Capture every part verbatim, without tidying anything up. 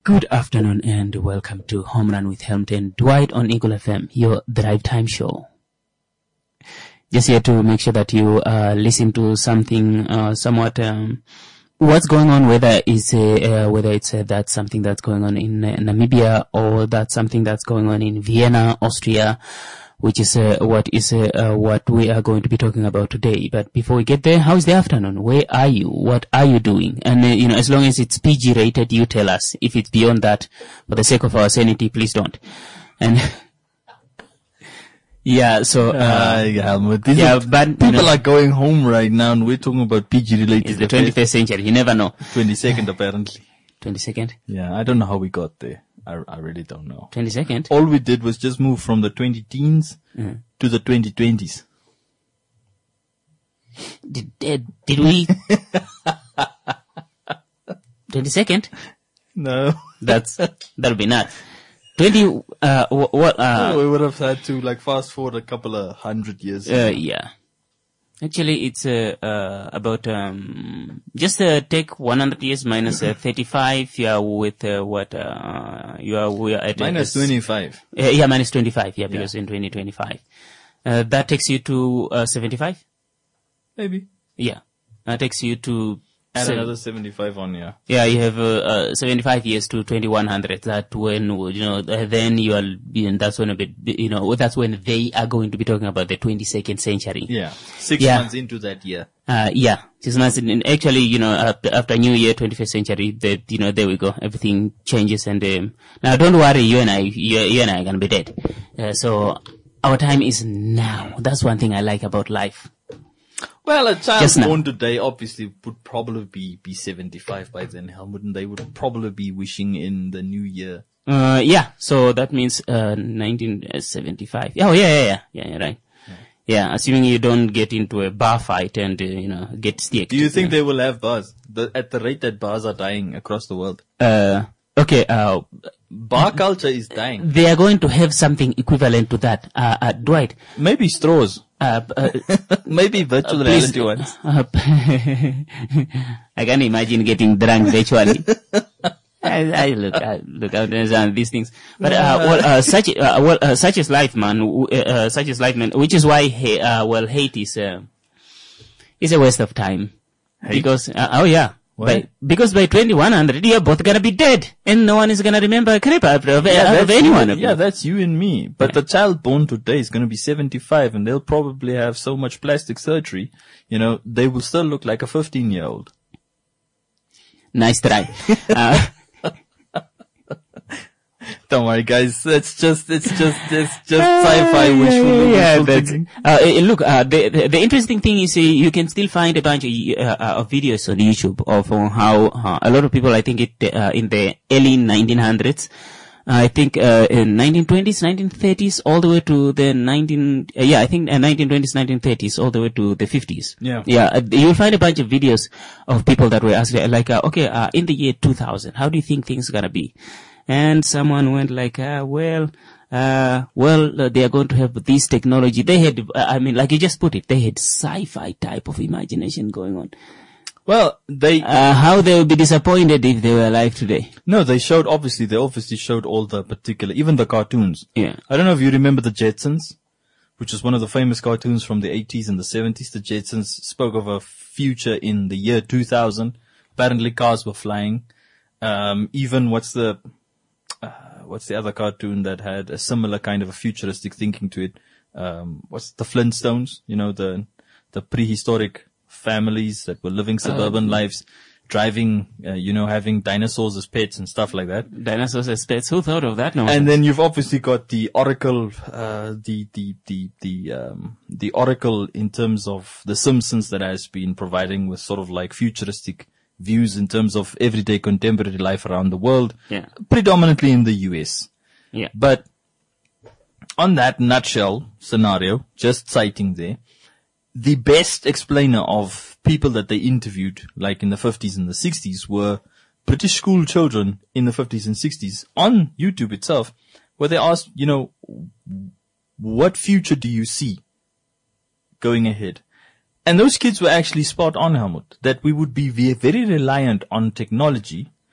Good afternoon and welcome to Home Run with Helmton. Dwight on Eagle F M, your Drive Time show. Just here to make sure that you uh, listen to something uh, somewhat um, what's going on, whether it's uh, uh, whether it's uh, that's something that's going on in uh, Namibia, or that's something that's going on in Vienna, Austria, which is uh, what is uh, uh, what we are going to be talking about today. But before we get there, how's the afternoon? Where are you? What are you doing? And uh, you know, as long as it's P G rated, you tell us. If it's beyond that, for the sake of our sanity, please don't. And yeah, so uh, uh Helmut, these yeah, are, but people you know, are going home right now, and we're talking about P G related. it's the twenty-first century. You never know. twenty-second apparently. twenty-second? Yeah, I don't know how we got there. I, I really don't know. twenty-second? All we did was just move from the twenty-teens Mm. to the twenty twenties. Did, did, did we? twenty-second? No. That's, that'll be nuts. twenty, uh, wh- what, uh, we would have had to like fast forward a couple of hundred years. Uh, yeah. Actually, it's uh, uh, about um, just uh, take one hundred years minus uh, thirty-five. You are with uh, what? Uh, you are we are at Minus uh, twenty-five. Uh, yeah, minus twenty-five. Yeah, because in twenty twenty-five, uh, that takes you to uh, seventy-five. Maybe. Yeah, that takes you to. Add se- another seventy-five on, yeah. Yeah, you have uh, uh, seventy-five years to twenty-one hundred. That when, you know, uh, then you are, you know, that's when a bit, you know, that's when they are going to be talking about the twenty-second century. Yeah. Six Yeah. months into that year. Uh, yeah, six months. In, in- actually, you know, after, after New Year, twenty-first century, the, you know, there we go. Everything changes, and um, now don't worry, you and I, you, you and I are gonna be dead. Uh, so our time is now. That's one thing I like about life. Well, a child Just now. born today obviously would probably be, be seventy-five by then, Helmut, and they would probably be wishing in the new year. Uh, yeah. So that means uh, nineteen seventy-five. Oh, yeah, yeah, yeah, yeah, yeah, right. Yeah, assuming you don't get into a bar fight and uh, you know get sticked. Do you think they will have bars? The, at the rate that bars are dying across the world. Uh, okay. Uh, Bar culture is dying. they are going to have something equivalent to that. Uh, uh Dwight. Maybe straws. Uh, uh, Maybe virtual Please, reality ones. uh, I can imagine getting drunk virtually. I, I look, I look, I understand these things. But, uh, well, uh, such, uh, well, uh, such is life, man. Uh, uh, such is life, man. Which is why, ha- uh, well, hate is, uh, is a waste of time. Hate? Because, uh, oh yeah. Why? By, because by twenty-one hundred, you're both gonna be dead. And no one is gonna remember a creep of, of, Yeah, of that's anyone. you, of yeah, you. that's you and me. But the child born today is going to be seventy-five, and they'll probably have so much plastic surgery, you know, they will still look like a fifteen-year-old. Nice try. uh, Don't worry, guys. It's just, it's just, it's just sci-fi wishful, yeah, wishful that's, thinking. uh, eh, look, uh, the, the, the interesting thing is uh, you can still find a bunch of, uh, uh, of videos on YouTube of uh, how uh, a lot of people, I think it, uh, in the early nineteen hundreds, I think, uh, in nineteen twenties, nineteen thirties, all the way to the nineteen, uh, yeah, I think uh, nineteen twenties, nineteen thirties, all the way to the fifties. Yeah. Yeah, uh, you'll find a bunch of videos of people that were asked, uh, like, uh, okay, uh, in the year two thousand, how do you think things are gonna be? And someone went like, uh, well, uh, well, uh, they are going to have this technology. They had, uh, I mean, like you just put it, they had sci-fi type of imagination going on. Well, they, Uh, how they would be disappointed if they were alive today. no, they showed, obviously, they obviously showed all the particular, even the cartoons. Yeah. I don't know if you remember the Jetsons, which was one of the famous cartoons from the eighties and the seventies. The Jetsons spoke of a future in the year two thousand. Apparently cars were flying. Um, even what's the, uh, what's the other cartoon that had a similar kind of a futuristic thinking to it? Um, what's the Flintstones? You know, the, the prehistoric families that were living suburban lives, driving, uh, you know, having dinosaurs as pets and stuff like that. Dinosaurs as pets. Who thought of that? No. And then you've obviously got the Oracle, uh, the, the, the, the, um, the Oracle in terms of the Simpsons that has been providing with sort of like futuristic views in terms of everyday contemporary life around the world. Yeah. Predominantly in the U S. Yeah. But on that nutshell scenario, just citing there, the best explainer of people that they interviewed, like in the fifties and the sixties, were British school children in the fifties and sixties on YouTube itself, where they asked, you know, what future do you see going ahead? And those kids were actually spot on, Helmut, that we would be very reliant on technology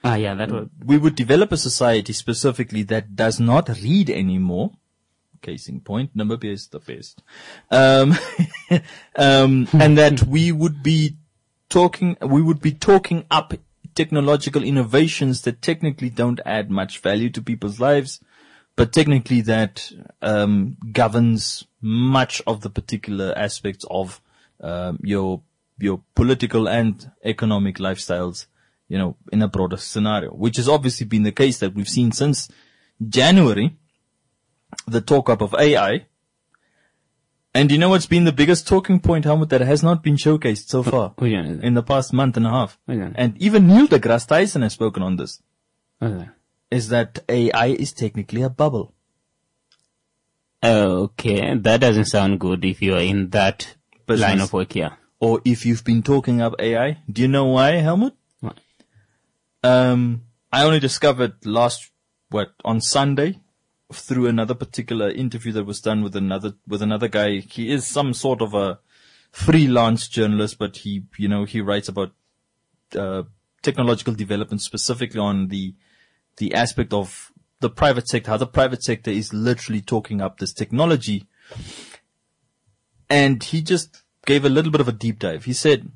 Ah, yeah, that would. We would develop a society specifically that does not read anymore. Case in point, Namibia is the best. Um, um, and that we would be talking, we would be talking up technological innovations that technically don't add much value to people's lives, but technically that um, governs much of the particular aspects of um, your your political and economic lifestyles, you know, in a broader scenario, which has obviously been the case that we've seen since January, the talk up of A I. And you know what's been the biggest talking point, Helmut, that has not been showcased so far Oh, yeah, is it? in the past month and a half? Oh, yeah. And even Neil deGrasse Tyson has spoken on this, Okay. is that A I is technically a bubble. Okay, that doesn't sound good if you are in that Business. line of work here. Or if you've been talking up A I. Do you know why, Helmut? What? Um, I only discovered last, what, on Sunday, through another particular interview that was done with another, with another guy. He is some sort of a freelance journalist, but he, you know, he writes about, uh, technological development specifically on the, the aspect of the private sector, how the private sector is literally talking up this technology. And he just gave a little bit of a deep dive. He said,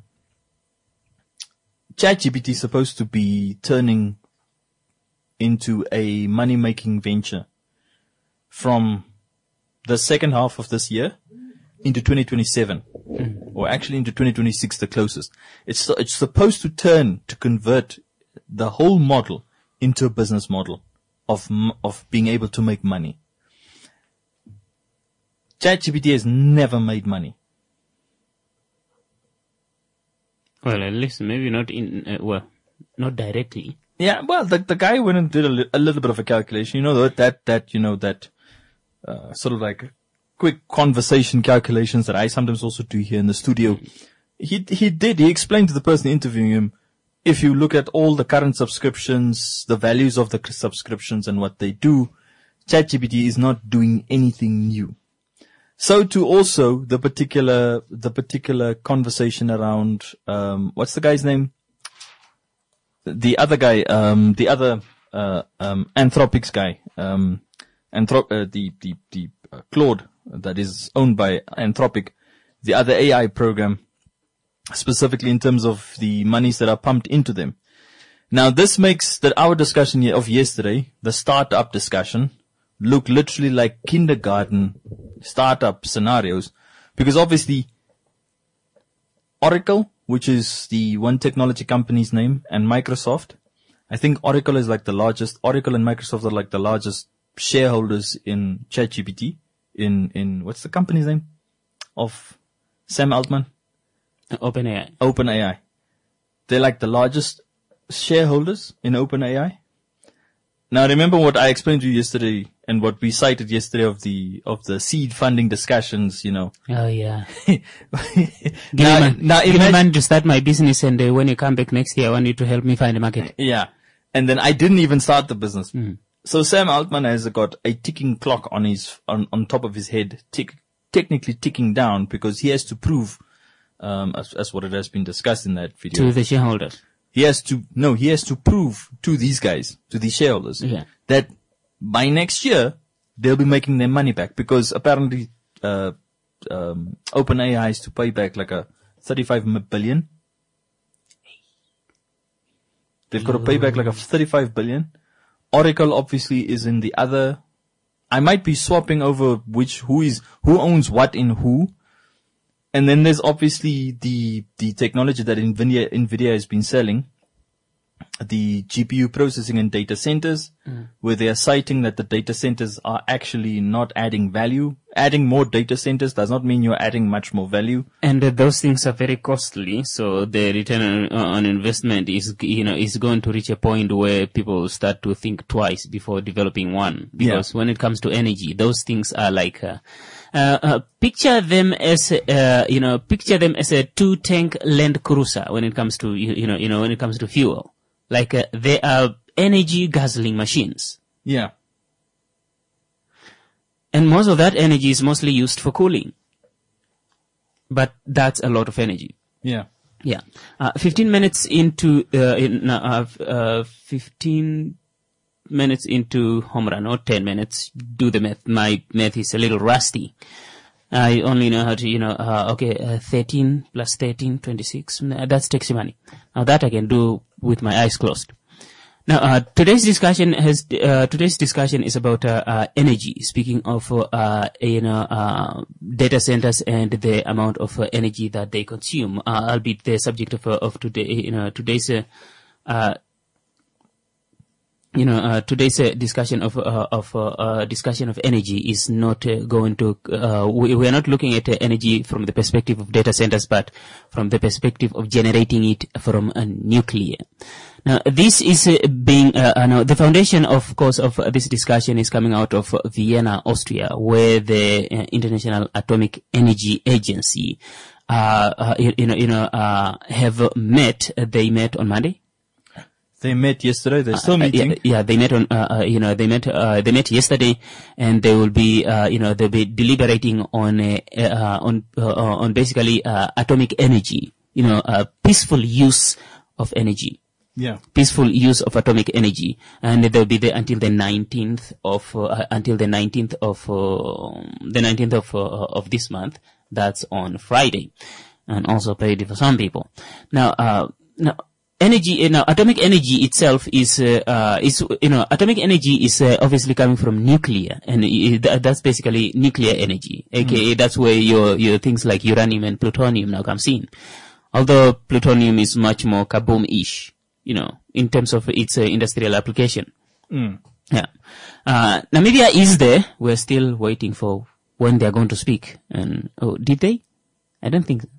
ChatGPT is supposed to be turning into a money-making venture from the second half of this year into twenty twenty-seven, mm. or actually into twenty twenty-six, the closest. It's it's supposed to turn to convert the whole model into a business model of of being able to make money. ChatGPT has never made money. Well, at least maybe not in, uh, well, not directly. Yeah, well, the the guy went and did a, li- a little bit of a calculation. You know, that, that, that you know, that, uh, sort of like quick conversation calculations that I sometimes also do here in the studio. He, he did, he explained to the person interviewing him, if you look at all the current subscriptions, the values of the subscriptions and what they do, ChatGPT is not doing anything new. So to also the particular, the particular conversation around, um, what's the guy's name? The other guy, um, the other, uh, um, Anthropics guy, um, Anthrop, uh, the, the, the, uh, Claude that is owned by Anthropic, the other A I program, specifically in terms of the monies that are pumped into them. Now this makes that our discussion of yesterday, the startup discussion, look literally like kindergarten startup scenarios, because obviously Oracle, which is the one technology company's name, and Microsoft, I think Oracle is like the largest, Oracle and Microsoft are like the largest shareholders in ChatGPT, in, in, what's the company's name? Of Sam Altman? OpenAI. OpenAI. They're like the largest shareholders in OpenAI. Now remember what I explained to you yesterday and what we cited yesterday of the, of the seed funding discussions, you know. Oh, yeah. Give Give me now give me imagine- money to start my business, and uh, when you come back next year, I want you to help me find a market. Yeah. And then I didn't even start the business. Mm. So Sam Altman has got a ticking clock on his, on, on top of his head, tick, technically ticking down because he has to prove, um, as, as what it has been discussed in that video. To the shareholders. He has to, no, he has to prove to these guys, to these shareholders, Yeah. that by next year, they'll be making their money back because apparently, uh, um, OpenAI has to pay back like a thirty-five billion. They've got to pay back like a thirty-five billion. Oracle obviously is in the other. I might be swapping over which, who is, who owns what in who. And then there's obviously the, the technology that NVIDIA, NVIDIA has been selling, the G P U processing in data centers, mm. where they are citing that the data centers are actually not adding value. Adding more data centers does not mean you're adding much more value. And uh, those things are very costly, so the return on, on investment is, you know, is going to reach a point where people start to think twice before developing one. Because yeah. when it comes to energy, those things are like, uh, uh, uh picture them as, uh, you know, picture them as a two-tank Land Cruiser when it comes to, you, you know, you know, when it comes to fuel. Like, uh, they are energy guzzling machines. Yeah. And most of that energy is mostly used for cooling. But that's a lot of energy. Yeah. Yeah. Uh, fifteen minutes into, uh, in, uh, uh, fifteen minutes into home run, or ten minutes. Do the math. My math is a little rusty. I only know how to, you know, uh, okay, uh, thirteen plus thirteen, twenty-six. That's taxi money. Now that I can do with my eyes closed. Now, uh, today's discussion has, uh, today's discussion is about, uh, uh, energy. Speaking of, uh, you know, uh, data centers and the amount of uh, energy that they consume. Uh, I'll be the subject of, uh, of today, you know, today's, uh, uh you know, uh, today's uh, discussion of uh, of uh, uh, discussion of energy is not uh, going to. Uh, we, we are not looking at uh, energy from the perspective of data centers, but from the perspective of generating it from a nuclear. Now, this is uh, being uh, uh, now the foundation, of course, of uh, this discussion is coming out of uh, Vienna, Austria, where the uh, International Atomic Energy Agency, uh, uh, you, you know, you know, uh, have met. Uh, they met on Monday. They met yesterday. They're still meeting. Uh, yeah, yeah, they met on, uh, uh, you know, they met, uh, they met yesterday, and they will be, uh, you know, they'll be deliberating on, uh, uh on, uh, on basically, uh, atomic energy, you know, uh, peaceful use of energy. Yeah. Peaceful use of atomic energy. And they'll be there until the nineteenth of, uh, until the nineteenth of, uh, the nineteenth of, uh, of this month. That's on Friday. And also paid for some people. Now, uh, now, Energy, you know, atomic energy itself is, uh, uh, is, you know, atomic energy is uh, obviously coming from nuclear, and uh, that's basically nuclear energy, aka mm. that's where your your things like uranium and plutonium now comes in. Although plutonium is much more kaboom-ish, you know, in terms of its uh, industrial application. Mm. Yeah. Uh, Namibia is there. We're still waiting for when they're going to speak. And oh, did they? I don't think so.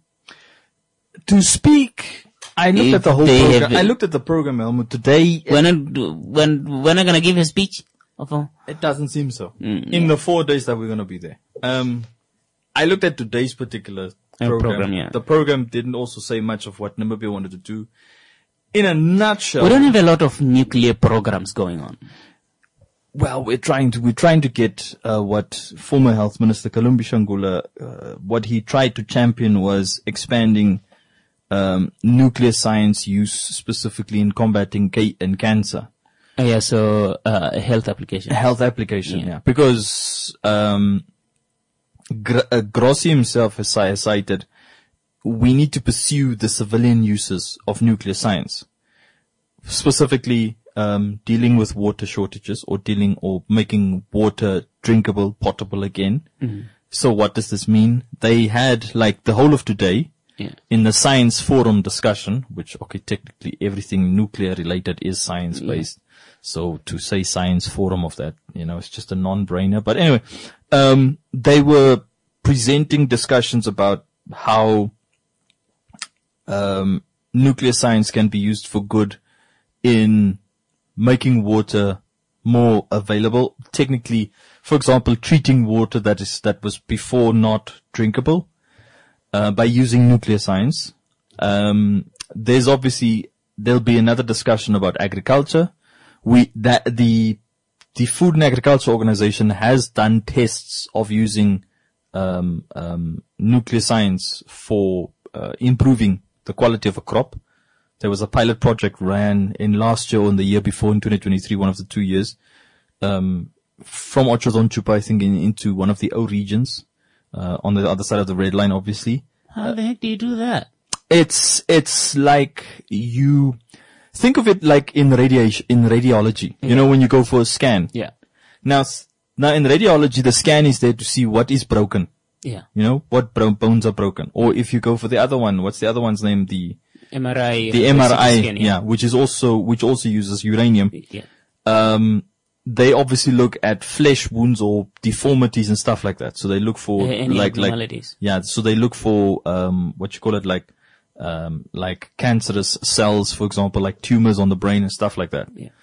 To speak. I looked If at the whole they program. have- I looked at the program, Helmut. Today, When are, when when are gonna give a speech? Of a, it doesn't seem so. Mm, In the four days that we're going to be there. Um, I looked at today's particular Uh, program. program, yeah. The program didn't also say much of what Namibia wanted to do. In a nutshell, we don't have a lot of nuclear programs going on. well, we're trying to, we're trying to get, uh, what former Health Minister Kalumbi Shangula, uh, what he tried to champion was expanding, um, nuclear science use specifically in combating ca- and cancer. Oh, yeah, so uh, health application. Health application, Yeah. yeah. Because, um, Gr- uh, Grossi himself has ci- has cited, we need to pursue the civilian uses of nuclear science. Specifically, um, dealing with water shortages or dealing or making water drinkable, potable again. Mm-hmm. So what does this mean? They had like the whole of today Yeah. in the science forum discussion, which okay, technically everything nuclear related is science based. So to say science forum of that, you know, it's just a non-brainer. But anyway, um, they were presenting discussions about how, um, nuclear science can be used for good in making water more available. Technically, for example, treating water that is, that was before not drinkable, uh, by using nuclear science. Um, there's obviously, there'll be another discussion about agriculture. We, that, the, the Food and Agriculture Organization has done tests of using, um, um, nuclear science for, uh, improving the quality of a crop. There was a pilot project ran in last year or in the year before in twenty twenty-three, one of the two years, um, from Ochodonchupa, I think, in, into one of the O regions, uh, on the other side of the red line, obviously. How the heck do you do that? It's, it's like you think of it like in radiation, in radiology, you know, when you go for a scan. Yeah. Now, s- now in radiology, the scan is there to see what is broken, Yeah. you know, what bro- bones are broken. Or if you go for the other one, what's the other one's name? The, M R I. the uh, M R I, C T scan, yeah, which is also, which also uses uranium. Yeah. Um, they obviously look at flesh wounds or deformities and stuff like that. So they look for Uh, any like, like, abnormalities. yeah, so they look for, um, what you call it, like, um, like cancerous cells, for example, like tumors on the brain and stuff like that. Yeah.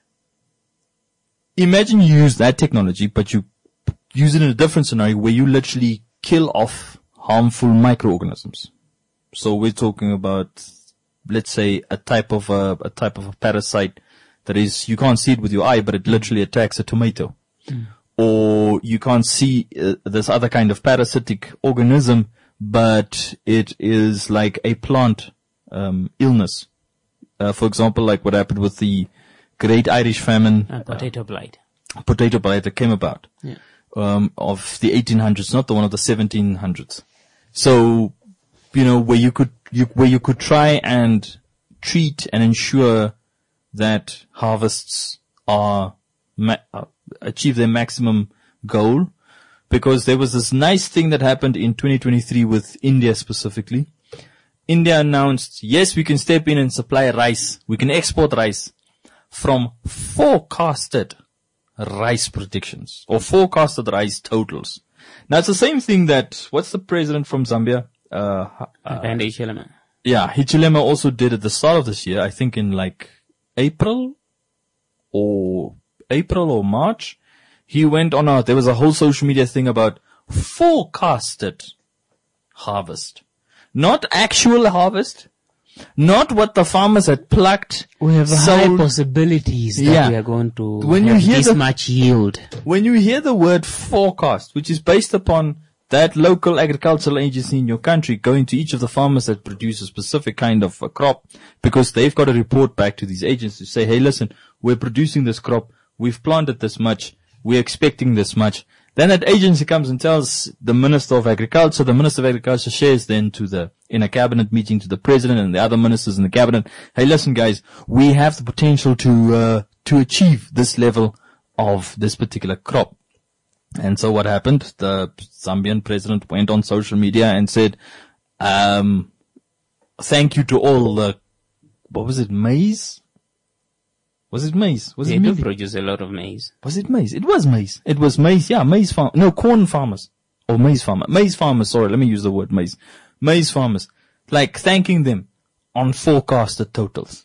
Imagine you use that technology, but you use it in a different scenario where you literally kill off harmful microorganisms. So we're talking about, let's say, a type of a, a type of a parasite that is, you can't see it with your eye, but it literally attacks a tomato. Mm. Or you can't see uh, this other kind of parasitic organism, but it is like a plant um, illness. Uh, for example, like what happened with the Great Irish Famine. Uh, potato blight. Potato blight that came about. Yeah. Um, of the eighteen hundreds, not the one of the seventeen hundreds. So, you know, where you could, you, where you could try and treat and ensure that harvests are, ma- uh, achieve their maximum goal. Because there was this nice thing that happened in twenty twenty-three with India specifically. India announced, yes, we can step in and supply rice. We can export rice from forecasted rice predictions or forecasted rice totals. Now it's the same thing that, what's the president from Zambia? Uh, uh And Hichilema. yeah, Hichilema also did at the start of this year, I think in like April or April or March. He went on a, there was a whole social media thing about forecasted harvest. Not actual harvest. Not what the farmers had plucked. We have high sold. possibilities that Yeah. we are going to When you have hear this the- much yield. When you hear the word forecast, which is based upon that local agricultural agency in your country going to each of the farmers that produce a specific kind of a crop, because they've got to report back to these agencies to say, hey, listen, we're producing this crop. We've planted this much. We're expecting this much. Then that agency comes and tells the Minister of Agriculture. The Minister of Agriculture shares then to the, in a cabinet meeting to the president and the other ministers in the cabinet. Hey, listen guys, we have the potential to, uh, to achieve this level of this particular crop. And so what happened? The Zambian president went on social media and said, um, thank you to all the, what was it, maize? Was it maize? Was They it do maize? produce a lot of maize. Was it maize? It was maize. It was maize. Yeah, maize farm. No, corn farmers. Or maize farmer. Maize farmers. Sorry, let me use the word maize. Maize farmers. Like thanking them on forecasted totals.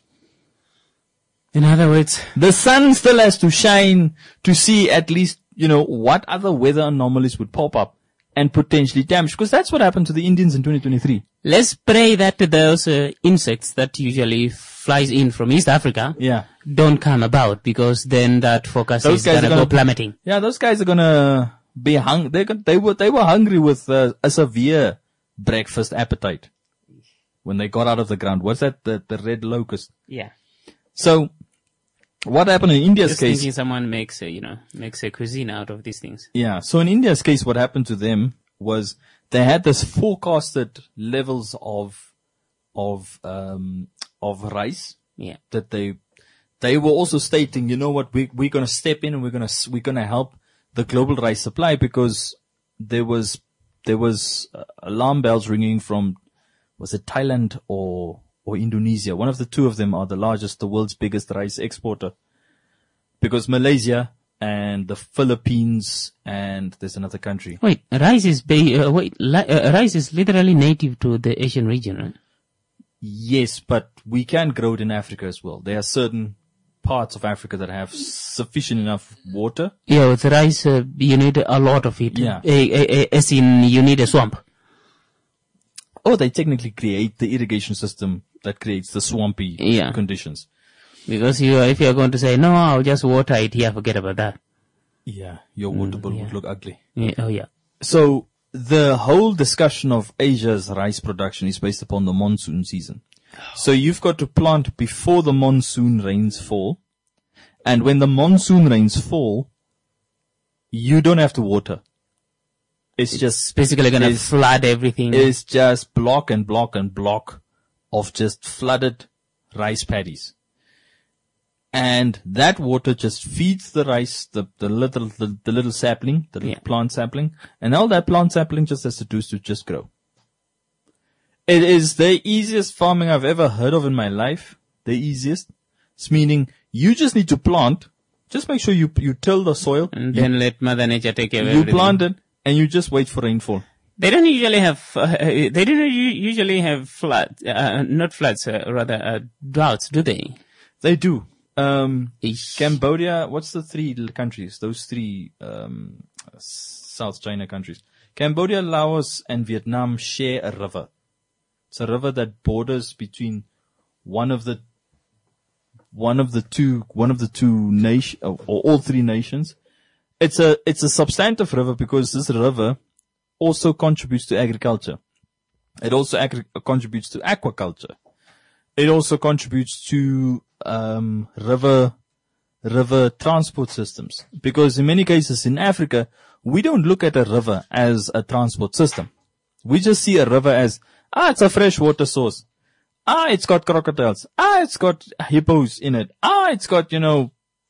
In other words, The sun still has to shine to see at least, you know, what other weather anomalies would pop up and potentially damage. Because that's what happened to the Indians in twenty twenty-three. let's pray that those uh, insects that usually flies in from East Africa Yeah. don't come about, because then that focus Those is guys gonna, are gonna go be- plummeting. Yeah, those guys are gonna be hung. They they were they were hungry with uh, a severe breakfast appetite when they got out of the ground. What's that? The the red locust. Yeah. So, what happened in India's Just case? thinking someone makes a, you know, makes a cuisine out of these things. Yeah. So in India's case, what happened to them was they had this forecasted levels of of um of rice Yeah. that they they were also stating, you know what, we we're gonna step in and we're gonna we're gonna help the global rice supply, because there was there was uh, alarm bells ringing from, was it Thailand or or Indonesia? One of the two of them are the largest, the world's biggest rice exporter, because Malaysia and the Philippines and there's another country. Wait, rice is ba- uh, wait, li- uh, rice is literally native to the Asian region, right? Yes, but we can grow it in Africa as well. There are certain parts of Africa that have sufficient enough water. Yeah, with rice, uh, you need a lot of it. Yeah. Uh, uh, uh, as in, you need a swamp. Or they technically create the irrigation system that creates the swampy Yeah. conditions. Because you, if you're going to say, no, I'll just water it here, forget about that. Yeah, your water bill yeah. would look ugly. Yeah, oh yeah. So the whole discussion of Asia's rice production is based upon the monsoon season. So you've got to plant before the monsoon rains fall. And when the monsoon rains fall, you don't have to water. It's, It's just, basically gonna it's- flood everything. it's just block and block and block of just flooded rice paddies. And that water just feeds the rice, the, the little, the, the little sapling, the little Yeah. plant sapling. And all that plant sapling just has to do is to just grow. It is the easiest farming I've ever heard of in my life. The easiest. It's meaning you just need to plant. Just make sure you, you till the soil. and you, then let Mother Nature take care of you everything. plant it and you just wait for rainfall. They don't usually have, uh, they don't u- usually have floods, uh, not floods, uh, rather, uh, droughts, do they? They do. Um, Ish. Cambodia, what's the three l- countries? Those three, um, s- South China countries. Cambodia, Laos, and Vietnam share a river. It's a river that borders between one of the, one of the two, one of the two nation, or or all three nations. It's a, it's a substantive river because this river also contributes to agriculture. It also agri- contributes to aquaculture. it also contributes to um, river river transport systems, because in many cases in Africa we don't look at a river as a transport system. We just see a river as, ah, it's a fresh water source. Ah, it's got crocodiles. Ah, it's got hippos in it. Ah, it's got, you know,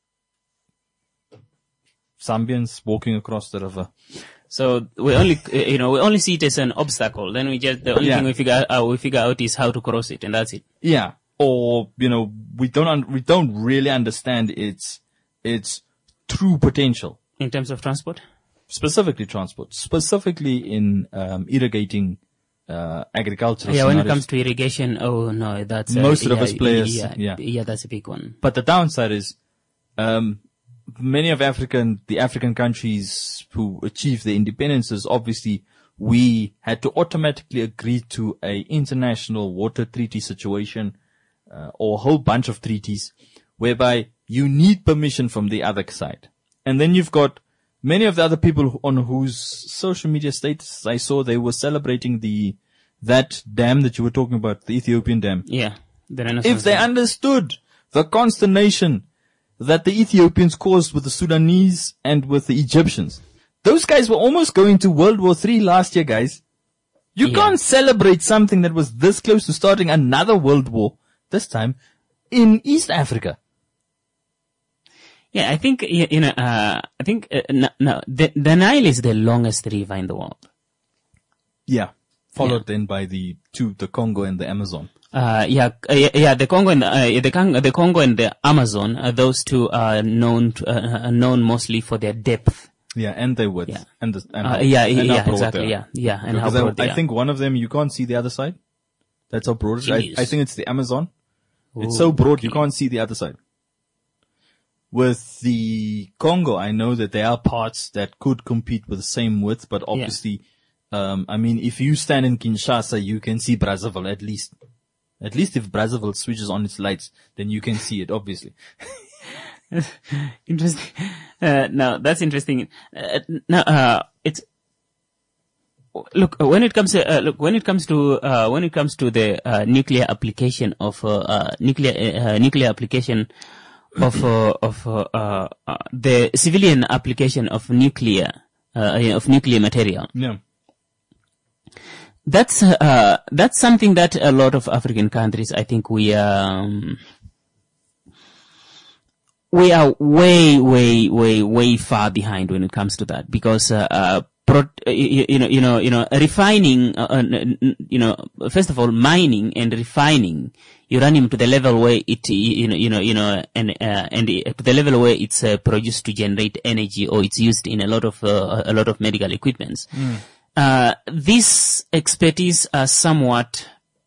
Zambians walking across the river. So we only, you know, we only see it as an obstacle. Then we just, the only Yeah. thing we figure out, we figure out is how to cross it, and that's it. Yeah. Or, you know, we don't, un- we don't really understand its, its true potential. In terms of transport? Specifically transport, specifically in, um, irrigating, uh, agricultural Yeah, when it scenarios. comes to irrigation, oh no, that's, uh, Most yeah, rivers players, yeah, yeah. yeah, that's a big one. But the downside is, um, many of African, the African countries who achieved their independences, obviously, we had to automatically agree to a international water treaty situation, uh, or a whole bunch of treaties, whereby you need permission from the other side. And then you've got many of the other people who- on whose social media status I saw they were celebrating the, that dam that you were talking about, the Ethiopian dam. Yeah. The Renaissance. If they understood the consternation that the Ethiopians caused with the Sudanese and with the Egyptians, those guys were almost going to World War Three last year, guys. You Yeah. can't celebrate something that was this close to starting another world war, this time in East Africa. Yeah, I think, y- you know, uh, I think, uh, no, no, the, the Nile is the longest river in the world. Yeah. Followed then by the two, the Congo and the Amazon. Uh, yeah, uh, yeah, yeah, the Congo and the, uh, the, Cong- the Congo and the Amazon, uh, those two are known, to, uh, are known mostly for their depth. Yeah, and their width. Yeah. And the, and Uh, how, yeah, and how yeah, broad exactly, they are. yeah, yeah, and how Because broad I, they I are. think one of them, you can't see the other side. That's how broad it is. I, Jeez. I think it's the Amazon. It's Ooh, so broad you okay. can't see the other side. With the Congo, I know that there are parts that could compete with the same width, but obviously, um, I mean, if you stand in Kinshasa, you can see Brazzaville at least. At least if Brazzaville switches on its lights, then you can see it, obviously. Interesting. Uh, no, that's interesting. Uh, no, uh, it's, look, when it comes to, uh, look, when it comes to, uh, when it comes to the, uh, nuclear application of, uh, uh nuclear, uh, nuclear application of, uh, of, uh, uh, uh, the civilian application of nuclear, uh, of nuclear material. Yeah. That's, uh, that's something that a lot of African countries, I think we, um, we are way, way, way, way far behind when it comes to that, because, uh, uh, pro- you, you know, you know, you know, refining, uh, n- n- you know, first of all, mining and refining uranium to the level where it, you know, you know, you know, and, uh, and to the level where it's uh, produced to generate energy, or it's used in a lot of, uh, a lot of medical equipments. Mm. Uh, these expertise are somewhat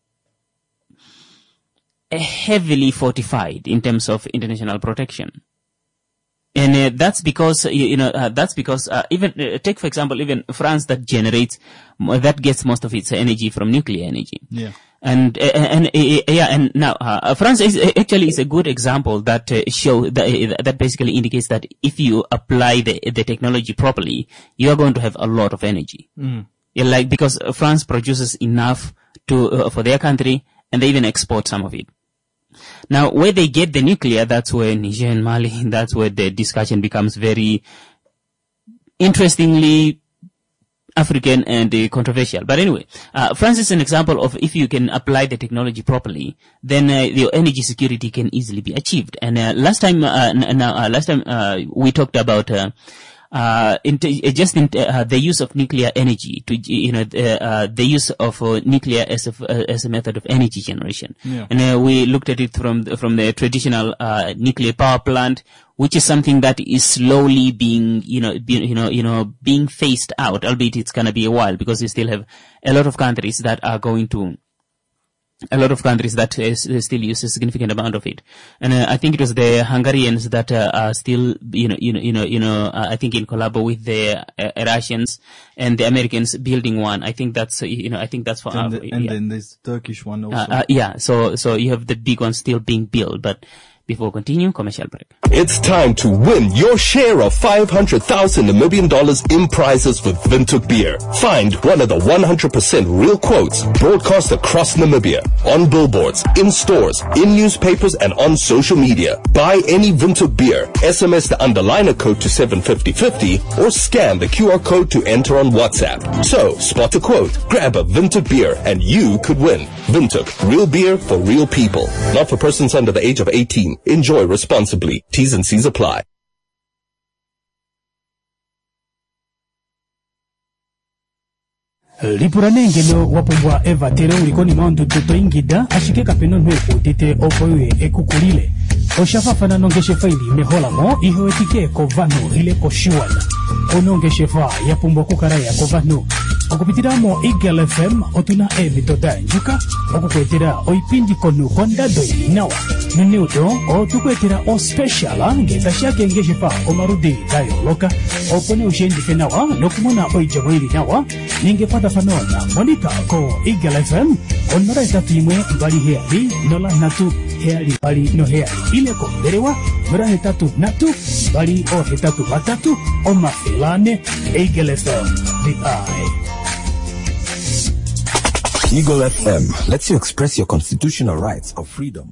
heavily fortified in terms of international protection. And uh, that's because, you, you know, uh, that's because, uh, even, uh, take for example, even France that generates, that gets most of its energy from nuclear energy. Yeah. And, uh, and, uh, yeah, and now, uh, France is actually is a good example that uh, show, that, uh, that basically indicates that if you apply the, the technology properly, you are going to have a lot of energy. Mm. Yeah, like, because France produces enough to, uh, for their country, and they even export some of it. Now, where they get the nuclear, that's where Niger and Mali, that's where the discussion becomes very interestingly African and uh, controversial. But anyway, uh, France is an example of if you can apply the technology properly, then uh, your energy security can easily be achieved. And uh, last time, uh, n- now, uh, last time uh, we talked about uh, uh, in t- just in t- uh, the use of nuclear energy to, you know, uh, uh, the use of uh, nuclear as a uh, as a method of energy generation. Yeah. And uh, we looked at it from the, from the traditional uh, nuclear power plant, which is something that is slowly being, you know, be, you know, you know, being phased out. Albeit it's gonna be a while, because we still have a lot of countries that are going to. A lot of countries that uh, still use a significant amount of it, and uh, I think it was the Hungarians that uh, are still, you know, you know, you know, you know. Uh, I think in collabo with the uh, Russians and the Americans building one. I think that's, uh, you know, I think that's for. And, Uh, the, and yeah. then there's the Turkish one also. Uh, uh, yeah, so so you have the big one still being built, but Before we continue, commercial break. It's time to win your share of five hundred thousand Namibian dollars in prizes with Windhoek Beer. Find one of the one hundred percent real quotes broadcast across Namibia, on billboards, in stores, in newspapers, and on social media. Buy any Windhoek Beer, S M S the underliner code to seven fifty fifty, or scan the Q R code to enter on WhatsApp. So, spot a quote, grab a Windhoek Beer, and you could win. Windhoek, real beer for real people. Not for persons under the age of eighteen. Enjoy responsibly. T's and C's apply. Lipuranengelo wapumbwa eva tere ulikoni maundu tuto ingida ashike kapeno nwe utite opoye ekukulile oshafafana nongeshe faili mehola mo iho etike kovano ile koshiwana onongeshe fa yapumbwa kukaraya kovano okupitiramo Eagle F M otuna evi tota njuka okukwetera oipindi konu kondado nawa nuniuto otukwetera o special ngeta shake ngeshe fa omarudi dayo loka opone ushendi fenawa nokumona oijabwili nawa ningepata fanona monika ko Eagle F M onora etatimwe bali heali nola natu heali bali no heali ile ko berewa mura hetatu natu bali o hetatu batatu o mafilane Eagle F M the eye. Eagle F M lets you express your constitutional rights of freedom.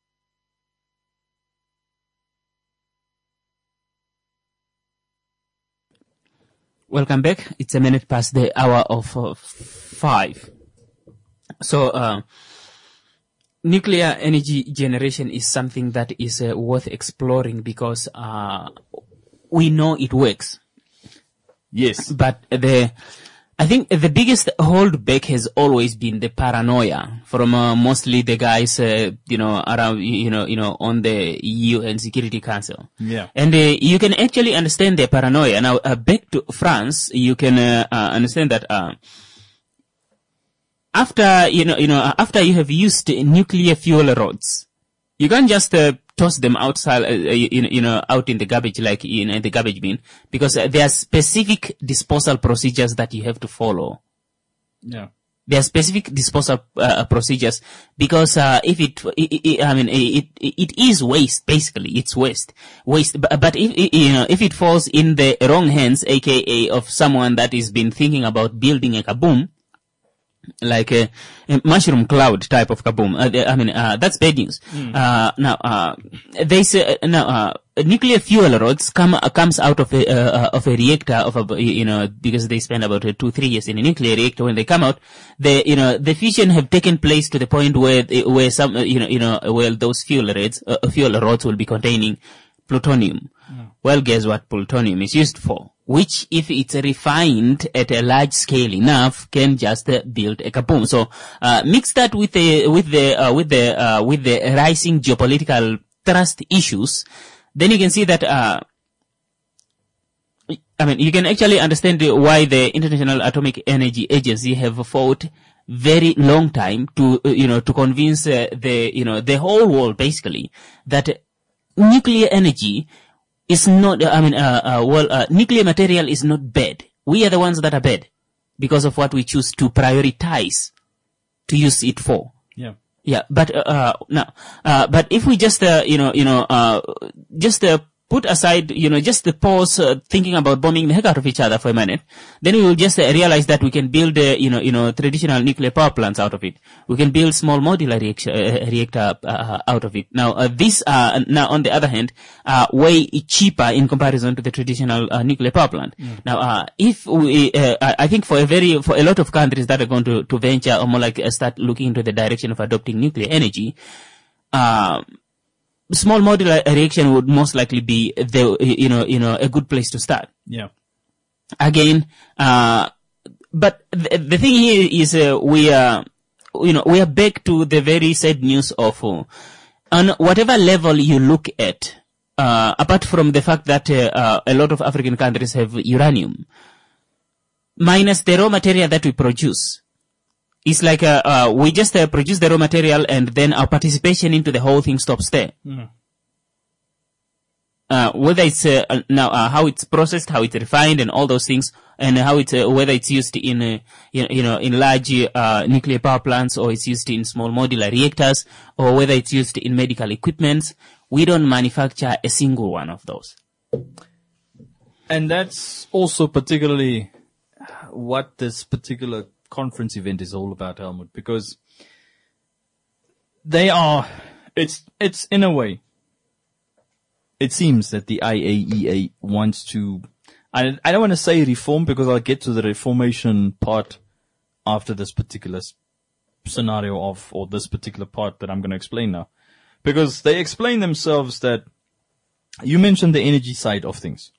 Welcome back. It's a minute past the hour of uh, five. So, uh, nuclear energy generation is something that is uh, worth exploring because uh, we know it works. Yes. But the... I think the biggest holdback has always been the paranoia from uh, mostly the guys, uh, you know, around, you know, you know, on the U N Security Council. Yeah. And uh, you can actually understand the paranoia. Now, uh, back to France, you can uh, uh, understand that uh, after, you know, you know, after you have used nuclear fuel rods, you can't just uh, toss them outside, uh, you, you know, out in the garbage, like in uh, the garbage bin, because uh, there are specific disposal procedures that you have to follow. Yeah. There are specific disposal uh, procedures because uh, if it, it, it, I mean, it, it it is waste. Basically, it's waste, waste. But, but if you know, if it falls in the wrong hands, aka of someone that has been thinking about building a kaboom, like a, a mushroom cloud type of kaboom. Uh, I mean, uh, that's bad news. Mm. Uh, now, uh, they say, uh, now, uh, nuclear fuel rods come, uh, comes out of a, uh, of a reactor of a, you know, because they spend about uh, two, three years in a nuclear reactor. When they come out, the, you know, the fission have taken place to the point where, where some, uh, you know, you know, well, those fuel rods, uh, fuel rods will be containing plutonium. Mm. Well, guess what plutonium is used for? Which, if it's refined at a large scale enough, can just uh, build a kaboom. So, uh, mix that with the, with the, uh, with the, uh, with the rising geopolitical trust issues, then you can see that, uh, I mean, you can actually understand why the International Atomic Energy Agency have fought very long time to, uh, you know, to convince uh, the, you know, the whole world basically that nuclear energy is not, I mean, uh, uh, well, uh, nuclear material is not bad. We are the ones that are bad because of what we choose to prioritize to use it for. Yeah. Yeah. But, uh, uh no, uh, but if we just, uh, you know, you know, uh, just, uh, put aside, you know, just the pause, uh, thinking about bombing the heck out of each other for a minute, then we will just uh, realize that we can build, uh, you know, you know, traditional nuclear power plants out of it. We can build small modular reactor, uh, reactor uh, out of it. Now, uh, these are now, on the other hand, are way cheaper in comparison to the traditional uh, nuclear power plant. Mm. Now, uh, if we, uh, I think for a very, for a lot of countries that are going to to venture or more like uh, start looking into the direction of adopting nuclear energy, uh, small modular reaction would most likely be the, you know, you know, a good place to start. Yeah. Again, uh, but the, the thing here is, uh, we are, you know, we are back to the very sad news of, uh, on whatever level you look at, uh, apart from the fact that, uh, uh, a lot of African countries have uranium, minus the raw material that we produce. It's like, uh, uh, we just uh, produce the raw material and then our participation into the whole thing stops there. Mm. Uh, whether it's, uh, now, uh, how it's processed, how it's refined and all those things, and how it's, uh, whether it's used in, uh, you know, in large, uh, nuclear power plants, or it's used in small modular reactors, or whether it's used in medical equipment, we don't manufacture a single one of those. And that's also particularly what this particular conference event is all about, Helmut, because they are, it's, it's in a way, it seems that the I A E A wants to, I, I don't want to say reform because I'll get to the reformation part after this particular scenario of, or this particular part that I'm going to explain now. Because they explain themselves that, you mentioned the energy side of things.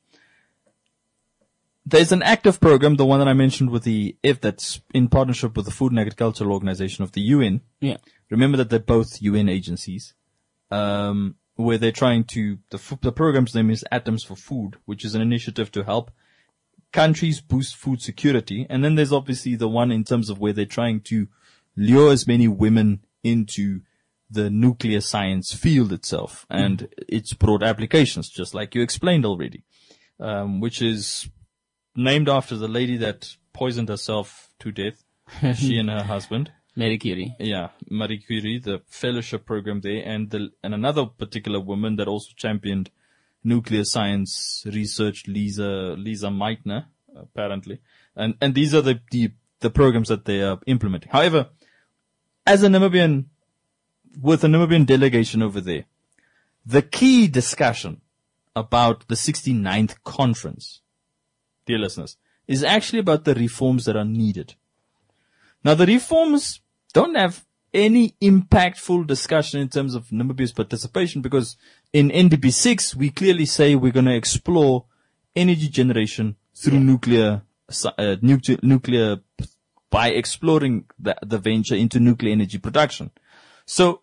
There's an active program, the one that I mentioned with the F, that's in partnership with the Food and Agricultural Organization of the U N. Yeah. Remember that they're both U N agencies, um, where they're trying to, the, the program's name is Atoms for Food, which is an initiative to help countries boost food security. And then there's obviously the one in terms of where they're trying to lure as many women into the nuclear science field itself and mm. its broad applications, just like you explained already, um, which is named after the lady that poisoned herself to death, she and her husband. Marie Curie. Yeah, Marie Curie, the fellowship program there, and the, and another particular woman that also championed nuclear science research, Lisa, Lisa Meitner, apparently. And, and these are the, the, the programs that they are implementing. However, as a Namibian, with a Namibian delegation over there, the key discussion about the sixty-ninth conference, dear listeners, is actually about the reforms that are needed. Now, the reforms don't have any impactful discussion in terms of Namibia's participation because in N D P six, we clearly say we're going to explore energy generation through yeah. nuclear, uh, nuclear, nuclear, by exploring the, the venture into nuclear energy production. So,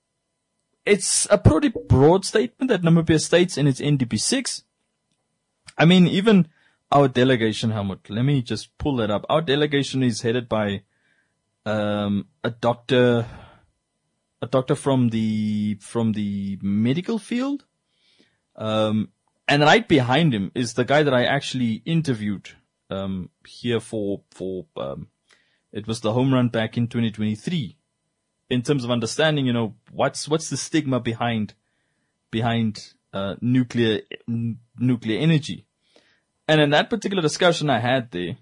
it's a pretty broad statement that Namibia states in its N D P six. I mean, even our delegation, Helmut, let me just pull that up. Our delegation is headed by um, a doctor, a doctor from the from the medical field, um, and right behind him is the guy that I actually interviewed um, here for for um, it was the home run back in twenty twenty-three. In terms of understanding, you know, what's what's the stigma behind behind uh, nuclear n- nuclear energy. And in that particular discussion I had there,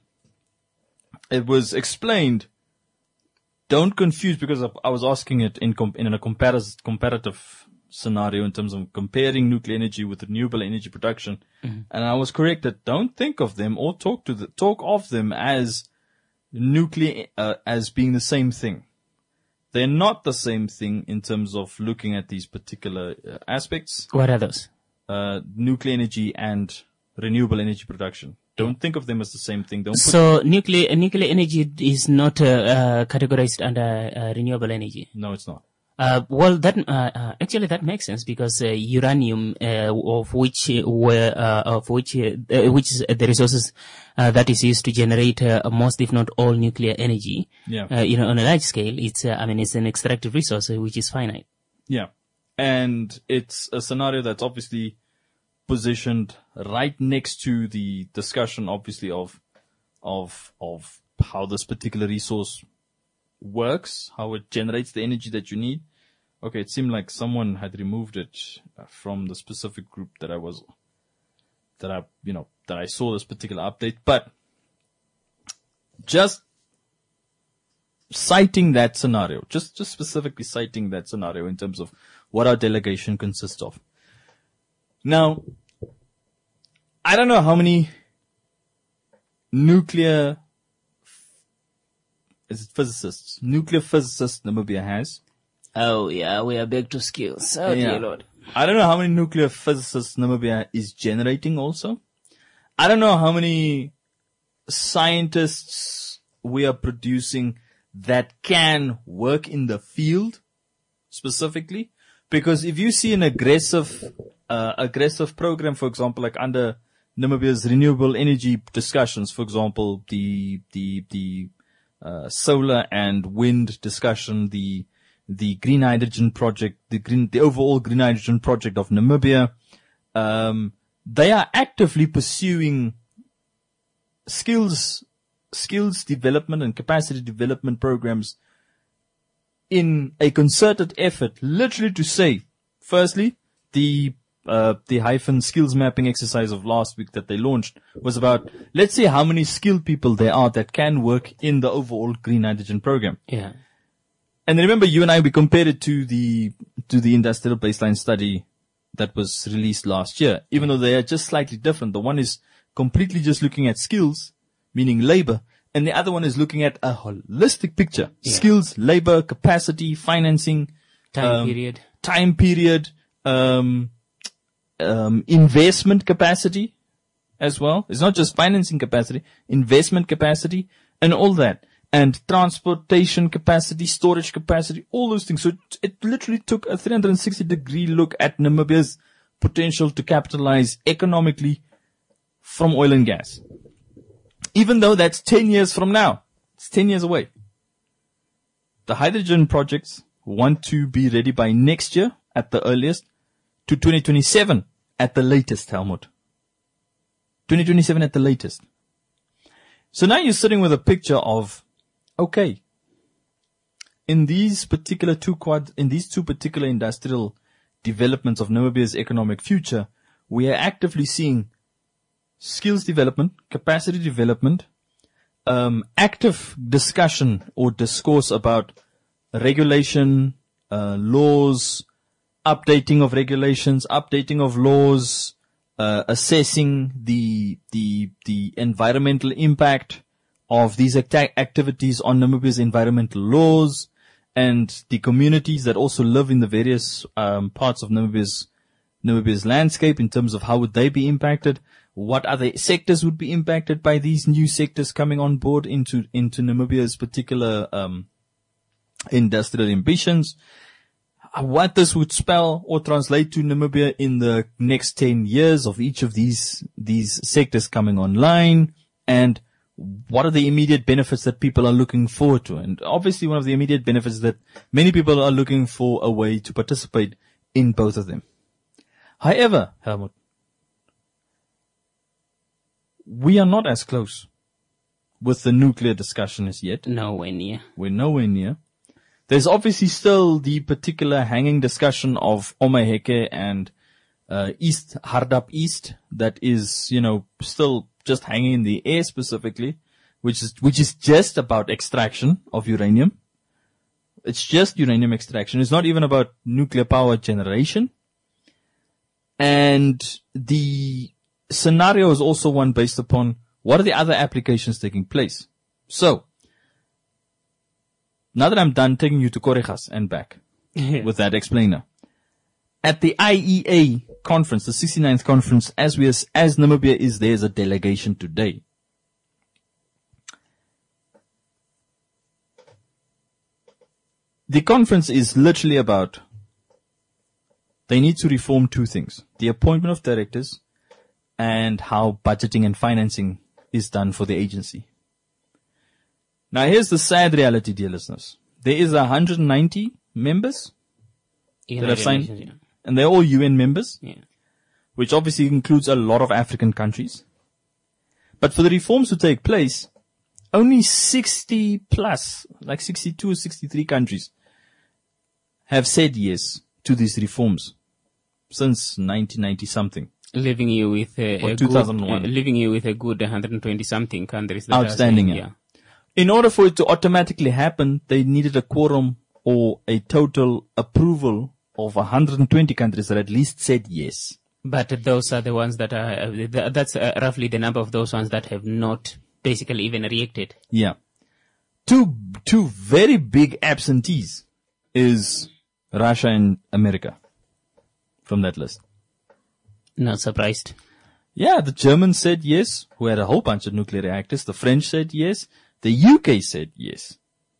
it was explained, don't confuse, because I was asking it in com- in a comparis- comparative scenario in terms of comparing nuclear energy with renewable energy production. Mm-hmm. And I was corrected, don't think of them or talk to the, talk of them as nuclear, uh, as being the same thing. They're not the same thing in terms of looking at these particular uh, aspects. What are those? Uh, nuclear energy and renewable energy production. Don't think of them as the same thing. Don't. Put so nuclear nuclear energy is not uh, uh, categorized under uh, renewable energy. No, it's not. Uh, well, that uh, uh, actually that makes sense because uh, uranium, uh, of which uh, were uh, of which uh, which is the resources uh, that is used to generate uh, most, if not all, nuclear energy. Yeah. Uh, you know, on a large scale, it's uh, I mean, it's an extractive resource uh, which is finite. Yeah, and it's a scenario that's obviously positioned right next to the discussion, obviously, of of of how this particular resource works, how it generates the energy that you need. Okay, it seemed like someone had removed it from the specific group that I was, that I, you know, that I saw this particular update, but just citing that scenario, just, just specifically citing that scenario in terms of what our delegation consists of. Now, I don't know how many nuclear Is it physicists? Nuclear physicists Namibia has. Oh, yeah, we are back to skills. Oh, yeah. dear Lord. I don't know how many nuclear physicists Namibia is generating also. I don't know how many scientists we are producing that can work in the field specifically. Because if you see an aggressive, uh, aggressive program, for example, like under Namibia's renewable energy discussions, for example, the, the, the, Uh, solar and wind discussion, the the green hydrogen project, the green, the overall green hydrogen project of Namibia, um, they are actively pursuing skills skills development and capacity development programs in a concerted effort, literally to say, firstly, the uh, the hyphen skills mapping exercise of last week that they launched was about, let's see how many skilled people there are that can work in the overall green hydrogen program. Yeah. And remember, you and I, we compared it to the, to the industrial baseline study that was released last year, even though they are just slightly different. The one is completely just looking at skills, meaning labor, and the other one is looking at a holistic picture. Yeah. Skills, labor, capacity, financing, Time um, period. time period, um, um, investment capacity as well. It's not just financing capacity, investment capacity and all that. And transportation capacity, storage capacity, all those things. So it, it literally took a three hundred sixty degree look at Namibia's potential to capitalize economically from oil and gas. Even though that's ten years from now. It's ten years away. The hydrogen projects want to be ready by next year at the earliest to twenty twenty-seven at the latest, Helmut. twenty twenty-seven at the latest. So now you're sitting with a picture of, okay, in these particular two quad, in these two particular industrial developments of Namibia's economic future, we are actively seeing skills development, capacity development, um, active discussion or discourse about regulation, uh, laws, updating of regulations, updating of laws, uh, assessing the, the, the environmental impact of these act- activities on Namibia's environmental laws and the communities that also live in the various, um, parts of Namibia's, Namibia's landscape in terms of how would they be impacted. What other sectors would be impacted by these new sectors coming on board into, into Namibia's particular, um, industrial ambitions, what this would spell or translate to Namibia in the next ten years of each of these, these sectors coming online, and what are the immediate benefits that people are looking forward to. And obviously one of the immediate benefits is that many people are looking for a way to participate in both of them. However, Helmut, we are not as close with the nuclear discussion as yet. Nowhere near. We're nowhere near. There's obviously still the particular hanging discussion of Omaheke and uh, East Hardap East that is, you know, still just hanging in the air specifically, which is which is just about extraction of uranium. It's just uranium extraction. It's not even about nuclear power generation. And the scenario is also one based upon what are the other applications taking place. So, now that I'm done taking you to Koregas and back with that explainer. At the I E A conference, the sixty-ninth conference, as we as, as Namibia is there as a delegation today. The conference is literally about they need to reform two things. The appointment of directors and how budgeting and financing is done for the agency. Now here's the sad reality, dear listeners. There is one hundred ninety members that have signed, Yeah. and they're all U N members, Yeah. which obviously includes a lot of African countries. But for the reforms to take place, only sixty plus, like sixty-two or sixty-three countries have said yes to these reforms since nineteen ninety something. Leaving you with a, Or a two thousand one. good, uh, leaving you with a good one hundred twenty something countries that Outstanding, are saying, yeah. In order for it to automatically happen, they needed a quorum or a total approval of one hundred twenty countries that at least said yes. But those are the ones that are, uh, th- that's uh, roughly the number of those ones that have not basically even reacted. Yeah. Two, two very big absentees is Russia and America from that list. Not surprised. Yeah, the Germans said yes, who had a whole bunch of nuclear reactors. The French said yes. The U K said yes.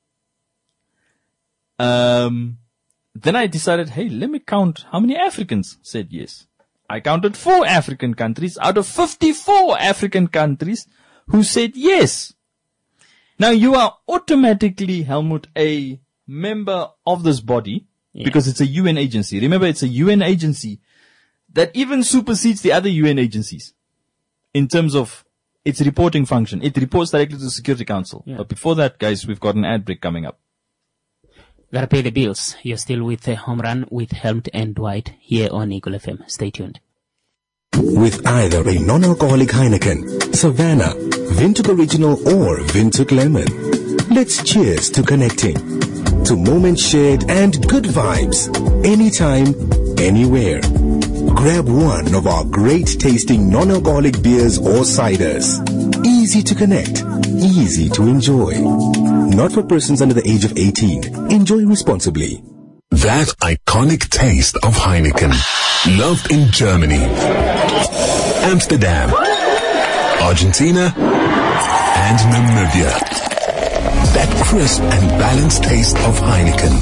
Um, then I decided, hey, let me count how many Africans said yes. I counted four African countries out of fifty-four African countries who said yes. Now you are automatically, Helmut, a member of this body Yeah. because it's a U N agency. Remember, it's a U N agency that even supersedes the other U N agencies in terms of its reporting function. It reports directly to the Security Council. Yeah. But before that, guys, we've got an ad break coming up. Gotta pay the bills. You're still with the Home Run with Helmut and Dwight here on Eagle F M. Stay tuned. With either a non-alcoholic Heineken, Savannah, Vintuk Original or Vintuk Lemon. Let's cheers to connecting, to moments shared and good vibes, anytime, anywhere. Grab one of our great tasting non-alcoholic beers or ciders. Easy to connect, easy to enjoy. Not for persons under the age of eighteen. Enjoy responsibly. That iconic taste of Heineken. Loved in Germany, Amsterdam, Argentina, and Namibia. That crisp and balanced taste of Heineken.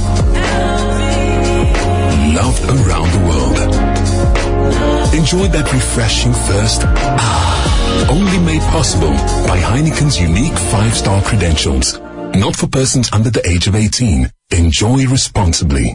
Loved around the world. Enjoy that refreshing thirst. Ah, only made possible by Heineken's unique five-star credentials. Not for persons under the age of eighteen. Enjoy responsibly.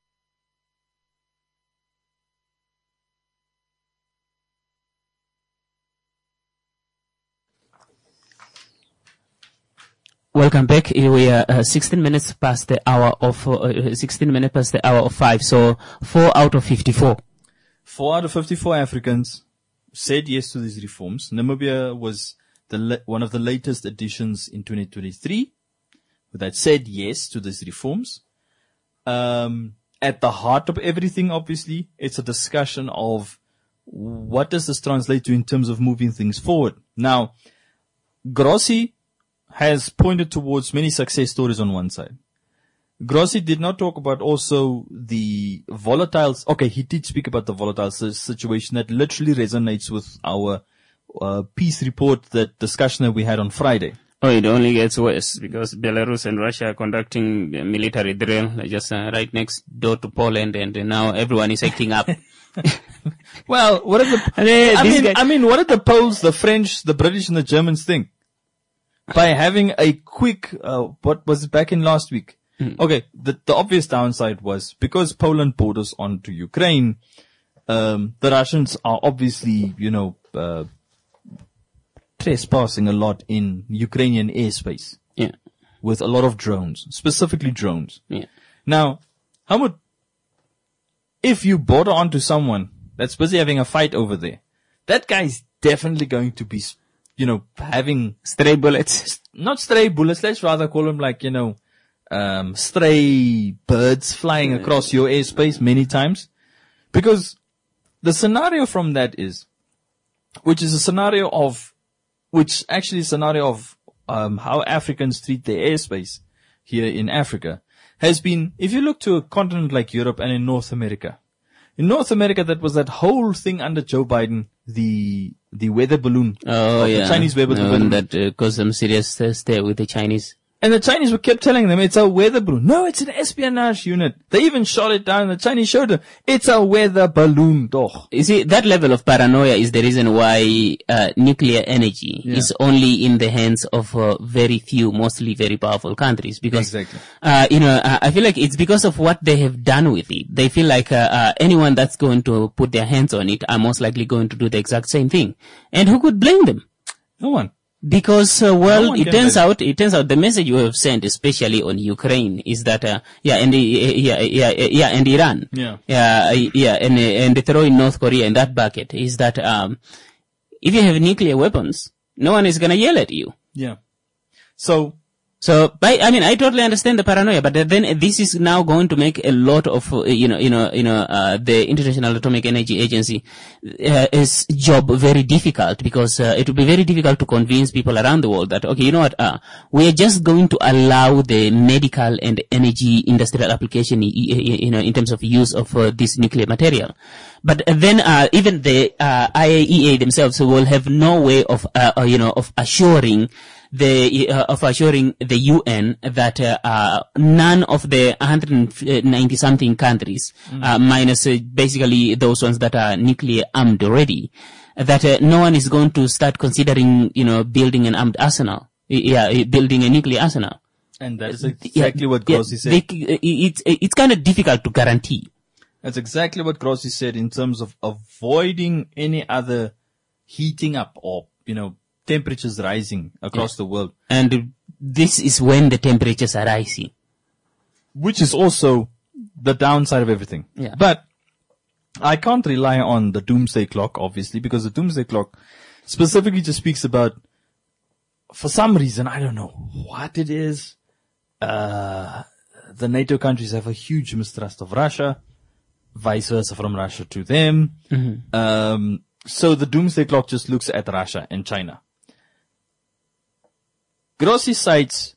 Welcome back. We are uh, sixteen minutes past the hour of uh, sixteen minutes past the hour of five. So four out of fifty-four. Four out of fifty-four Africans said yes to these reforms. Namibia was the la- one of the latest additions in twenty twenty-three that said yes to these reforms. Um, at the heart of everything, obviously, it's a discussion of what does this translate to in terms of moving things forward. Now, Grossi has pointed towards many success stories on one side. Grossi did not talk about also the volatiles. Okay, he did speak about the volatile situation that literally resonates with our uh, peace report, that discussion that we had on Friday. Oh, it only gets worse because Belarus and Russia are conducting a military drill just uh, right next door to Poland, and uh, now everyone is acting up. Well, what are the? I mean, guys, I mean, what did the Poles, the French, the British, and the Germans think by having a quick? Uh, what was it back in last week? Mm. Okay, the the obvious downside was because Poland borders onto Ukraine. Um, the Russians are obviously, you know, uh, trespassing a lot in Ukrainian airspace. Yeah. With a lot of drones, specifically drones. Yeah. Now, how would, if you border onto someone that's busy having a fight over there, that guy's definitely going to be, you know, having stray bullets. Not stray bullets, let's rather call them like, you know, um, stray birds flying across your airspace many times. Because the scenario from that is, which is a scenario of, which actually is a scenario of um, how Africans treat their airspace here in Africa, has been, if you look to a continent like Europe and in North America. In North America, that was that whole thing under Joe Biden, the the weather balloon. Oh, yeah. The Chinese weather no, balloon. That uh, caused some serious uh, stare with the Chinese. And the Chinese were kept telling them it's a weather balloon. No, it's an espionage unit. They even shot it down. The Chinese showed them it's a weather balloon. Doch. You see, that level of paranoia is the reason why uh, nuclear energy yeah. is only in the hands of uh, very few, mostly very powerful countries. Because, exactly. uh, you know, uh, I feel like it's because of what they have done with it. They feel like uh, uh, anyone that's going to put their hands on it are most likely going to do the exact same thing. And who could blame them? No one. Because, uh, well, no it turns out, it turns out the message you have sent, especially on Ukraine, is that, uh, yeah, and, uh, yeah, yeah, yeah, and Iran. Yeah. Yeah, yeah, and, and throw in North Korea in that bucket, is that, um, if you have nuclear weapons, no one is gonna yell at you. Yeah. So, So, by, I mean, I totally understand the paranoia, but then this is now going to make a lot of, uh, you know, you know, you know, uh, the International Atomic Energy Agency, uh, its job very difficult because, uh, it will be very difficult to convince people around the world that, okay, you know what, uh, we are just going to allow the medical and energy industrial application, you know, in terms of use of uh, this nuclear material. But then, uh, even the, uh, I A E A themselves will have no way of, uh, uh you know, of assuring the, uh, of assuring the U N that, uh, uh, none of the one hundred ninety something countries, mm. uh, minus uh, basically those ones that are nuclear armed already, that, uh, no one is going to start considering, you know, building an armed arsenal. Yeah, building a nuclear arsenal. And that is exactly yeah, what Grossi yeah, said. They, it's, it's kind of difficult to guarantee. That's exactly what Grossi said in terms of avoiding any other heating up or, you know, temperatures rising across yeah. the world. And this is when the temperatures are rising. which is also the downside of everything. Yeah. But I can't rely on the doomsday clock, obviously, because the doomsday clock specifically just speaks about, for some reason, I don't know what it is, uh, the NATO countries have a huge mistrust of Russia, vice versa from Russia to them. Mm-hmm. Um, so the doomsday clock just looks at Russia and China. Grossi cites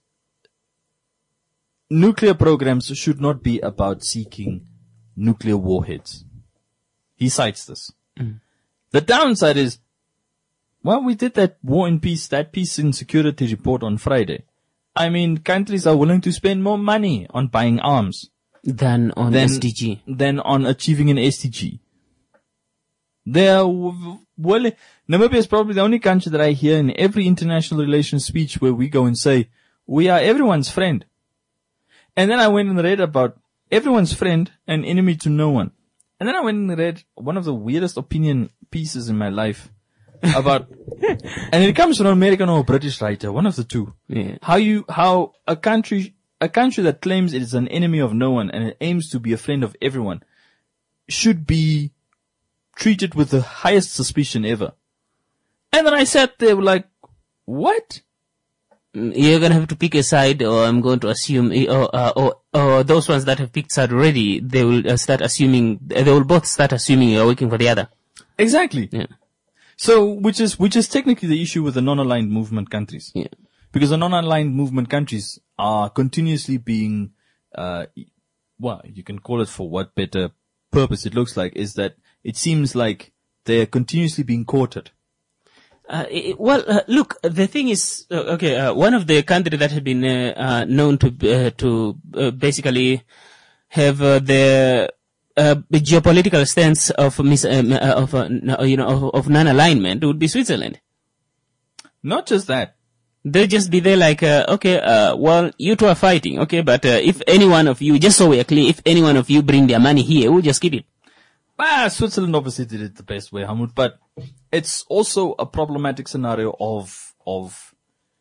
nuclear programs should not be about seeking nuclear warheads. He cites this. Mm. The downside is, well, we did that War and Peace, that Peace and Security report on Friday. I mean, countries are willing to spend more money on buying arms Than on than, S D G. than on achieving an S D G. They are w- well, Namibia is probably the only country that I hear in every international relations speech where we go and say, we are everyone's friend. And then I went and read about everyone's friend and enemy to no one. And then I went and read one of the weirdest opinion pieces in my life about, and it comes from an American or a British writer, one of the two. Yeah. How you, how a country, a country that claims it is an enemy of no one and it aims to be a friend of everyone should be treated with the highest suspicion ever. And then I sat there like, what? You're going to have to pick a side, or I'm going to assume, or, uh, or, or those ones that have picked side already, they will uh, start assuming, they will both start assuming you're working for the other. Exactly. Yeah. So, which is, which is technically the issue with the non-aligned movement countries. Yeah. Because the non-aligned movement countries are continuously being, uh, well, you can call it for what better purpose it looks like, is that it seems like they're continuously being courted. Uh, it, well, uh, look, the thing is, uh, okay, uh, one of the countries that have been uh, uh, known to uh, to uh, basically have uh, the uh, geopolitical stance of mis- um, uh, of uh, you know of, of non-alignment would be Switzerland. Not just that. They'll just be there like, uh, okay, uh, well, you two are fighting, okay, but uh, if any one of you, just so we're clear, if any one of you bring their money here, we'll just keep it. Ah, Switzerland obviously did it the best way, Hamud, but it's also a problematic scenario of, of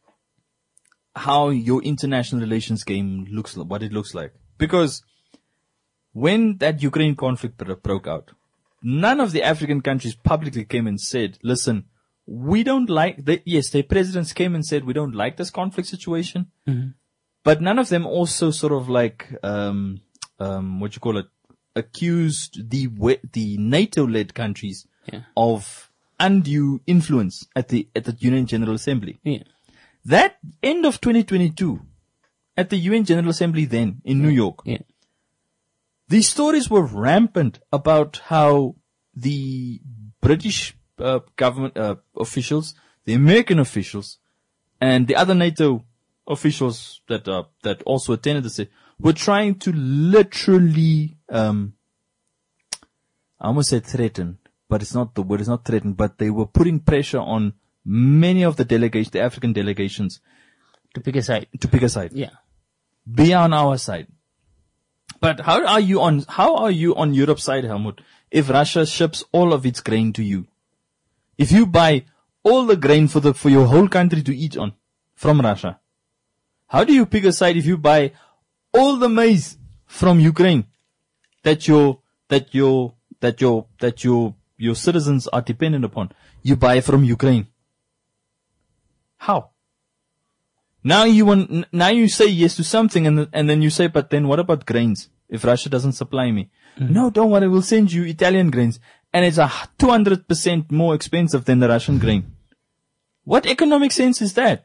how your international relations game looks, what it looks like. Because when that Ukraine conflict broke out, none of the African countries publicly came and said, listen, we don't like, they, yes, their presidents came and said, we don't like this conflict situation, Mm-hmm. but none of them also sort of like, um, um, what you call it, accused the the NATO-led countries Yeah. of undue influence at the at the U N General Assembly. Yeah. That end of twenty twenty-two, at the U N General Assembly then in New York, Yeah. these stories were rampant about how the British uh, government uh, officials, the American officials, and the other NATO officials that uh, that also attended the session were trying to literally, um, I almost said threaten, but it's not the word. It's not threaten, but they were putting pressure on many of the delegations, the African delegations, To pick a side. to pick a side, Yeah. be on our side. But how are you on? How are you on Europe's side, Helmut? If Russia ships all of its grain to you, if you buy all the grain for the for your whole country to eat on from Russia, how do you pick a side if you buy all the maize from Ukraine that your that your that your that your your citizens are dependent upon? You buy from Ukraine. How? Now you want now you say yes to something, and and then you say, but then what about grains? If Russia doesn't supply me, mm-hmm. no, don't worry, we'll send you Italian grains, and it's a two hundred percent more expensive than the Russian grain. What economic sense is that?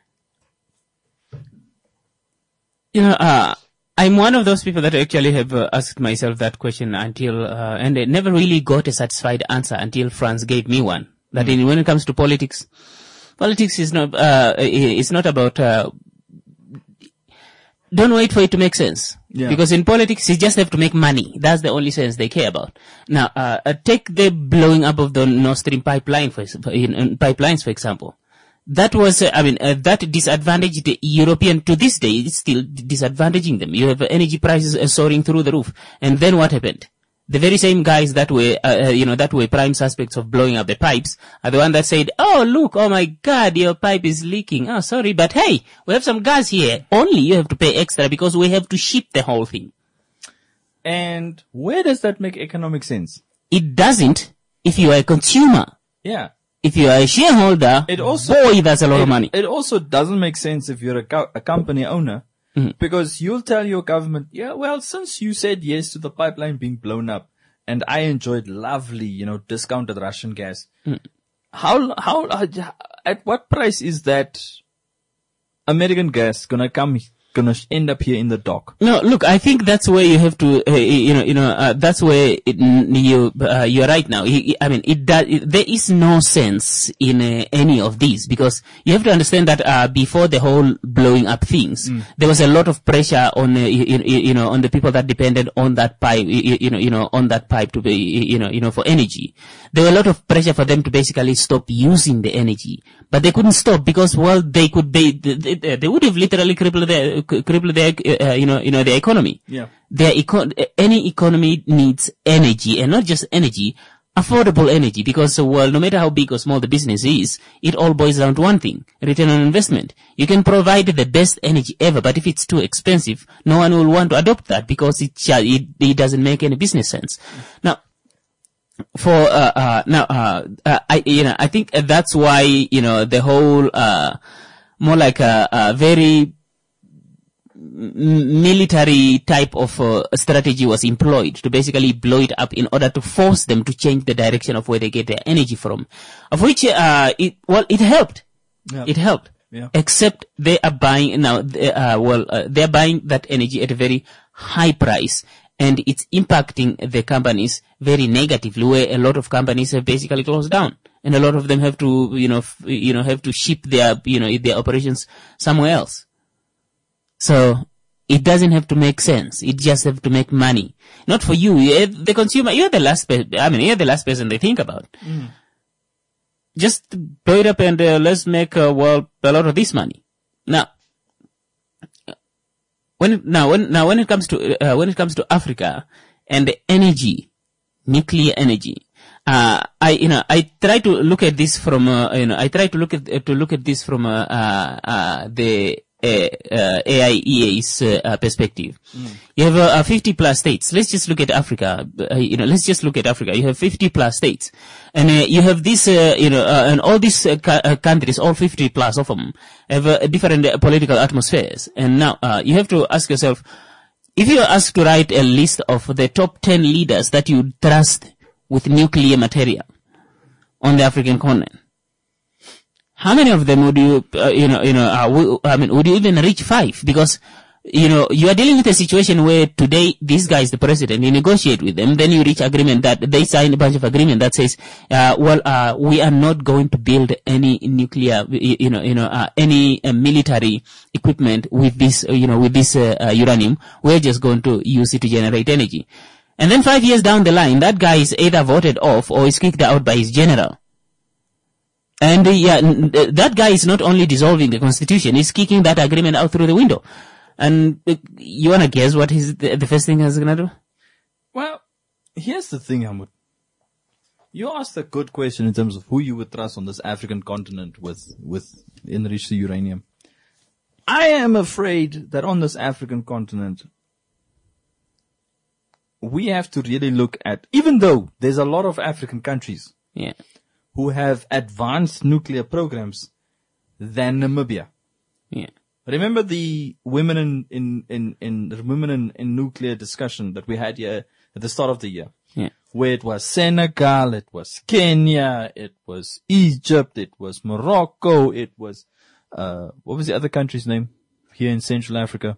You know, uh, I'm one of those people that actually have uh, asked myself that question until, uh, and I never really got a satisfied answer until France gave me one. That mm. in, when it comes to politics, politics is not, uh, it's not about, uh, don't wait for it to make sense. Yeah. Because in politics, you just have to make money. That's the only sense they care about. Now, uh, uh take the blowing up of the Nord Stream pipeline, for, in, in pipelines, for example. That was, uh, I mean, uh, that disadvantaged the European, to this day, it's still disadvantaging them. You have energy prices uh, soaring through the roof. And then what happened? the very same guys that were, uh, uh, you know, that were prime suspects of blowing up the pipes are the one that said, oh, look, oh my God, your pipe is leaking. Oh, sorry, but hey, we have some gas here. Only you have to pay extra because we have to ship the whole thing. And where does that make economic sense? It doesn't if you are a consumer. Yeah. If you are a shareholder, It also, boy, that's a lot it, of money. It also doesn't make sense if you're a, co- a company owner. Mhm. Because you'll tell your government, yeah, well, since you said yes to the pipeline being blown up and I enjoyed lovely, you know, discounted Russian gas, Mm. how, how, uh, at what price is that American gas gonna come, gonna end up here in the dock? No, look, I think that's where you have to, uh, you know, you know, uh, that's where it, you, uh, you're right now. I mean, it does, it, there is no sense in uh, any of these because you have to understand that, uh, before the whole blowing up things, mm. there was a lot of pressure on, uh, you, you know, on the people that depended on that pipe, you, you know, you know, on that pipe to be, you know, you know, for energy. There were a lot of pressure for them to basically stop using the energy, but they couldn't stop because, well, they could be, they, they, they would have literally crippled their, cripple their, uh, you know, you know, their economy. Yeah. Their econ- any economy needs energy, and not just energy, affordable energy, because, uh, well, no matter how big or small the business is, it all boils down to one thing: return on investment. You can provide the best energy ever, but if it's too expensive, no one will want to adopt that because it it, it doesn't make any business sense. Now, for uh, uh now, uh, uh, I you know, I think that's why, you know, the whole uh more like a, a very military type of uh, strategy was employed to basically blow it up in order to force them to change the direction of where they get their energy from, of which uh it well it helped Yeah. it helped Yeah. except they are buying now they, uh, well uh, they're buying that energy at a very high price, and it's impacting the companies very negatively, where a lot of companies have basically closed down, and a lot of them have to you know f- you know have to ship their you know their operations somewhere else. So it doesn't have to make sense. It just have to make money. Not for you, you're the consumer. You're the last. Pe- I mean, you're the last person they think about. Mm. Just blow it up and uh, let's make uh, well a lot of this money. Now, when it, now when now when it comes to uh, when it comes to Africa and the energy, nuclear energy, uh, I you know I try to look at this from uh, you know I try to look at uh, to look at this from uh, uh, uh, the Uh, uh, A I E A's uh, perspective. Mm. You have uh, fifty plus states. Let's just look at Africa. Uh, you know, let's just look at Africa. You have fifty plus states, and uh, you have this, uh, you know, uh, and all these uh, ca- uh, countries, all fifty plus of them, have uh, different uh, political atmospheres. And now uh, you have to ask yourself, if you are asked to write a list of the top ten leaders that you trust with nuclear material on the African continent, how many of them would you, uh, you know, you know, uh, w- I mean, would you even reach five? Because, you know, you are dealing with a situation where today this guy is the president, you negotiate with them, then you reach agreement that they sign a bunch of agreement that says, uh, well, uh, we are not going to build any nuclear, you know, you know, uh, any uh, military equipment with this, uh, you know, with this uh, uh, uranium. We're just going to use it to generate energy. And then five years down the line, that guy is either voted off or is kicked out by his general. And uh, yeah, n- n- that guy is not only dissolving the constitution, he's kicking that agreement out through the window. And uh, you wanna guess what his, the, the first thing he's gonna do? Well, here's the thing, Hamud. You asked a good question in terms of who you would trust on this African continent with, with enriched uranium. I am afraid that on this African continent, we have to really look at, even though there's a lot of African countries Yeah. who have advanced nuclear programs than Namibia. Yeah. Remember the women in, in, in, in the women in, in nuclear discussion that we had here at the start of the year? Yeah. Where it was Senegal, it was Kenya, it was Egypt, it was Morocco, it was, uh, what was the other country's name here in Central Africa?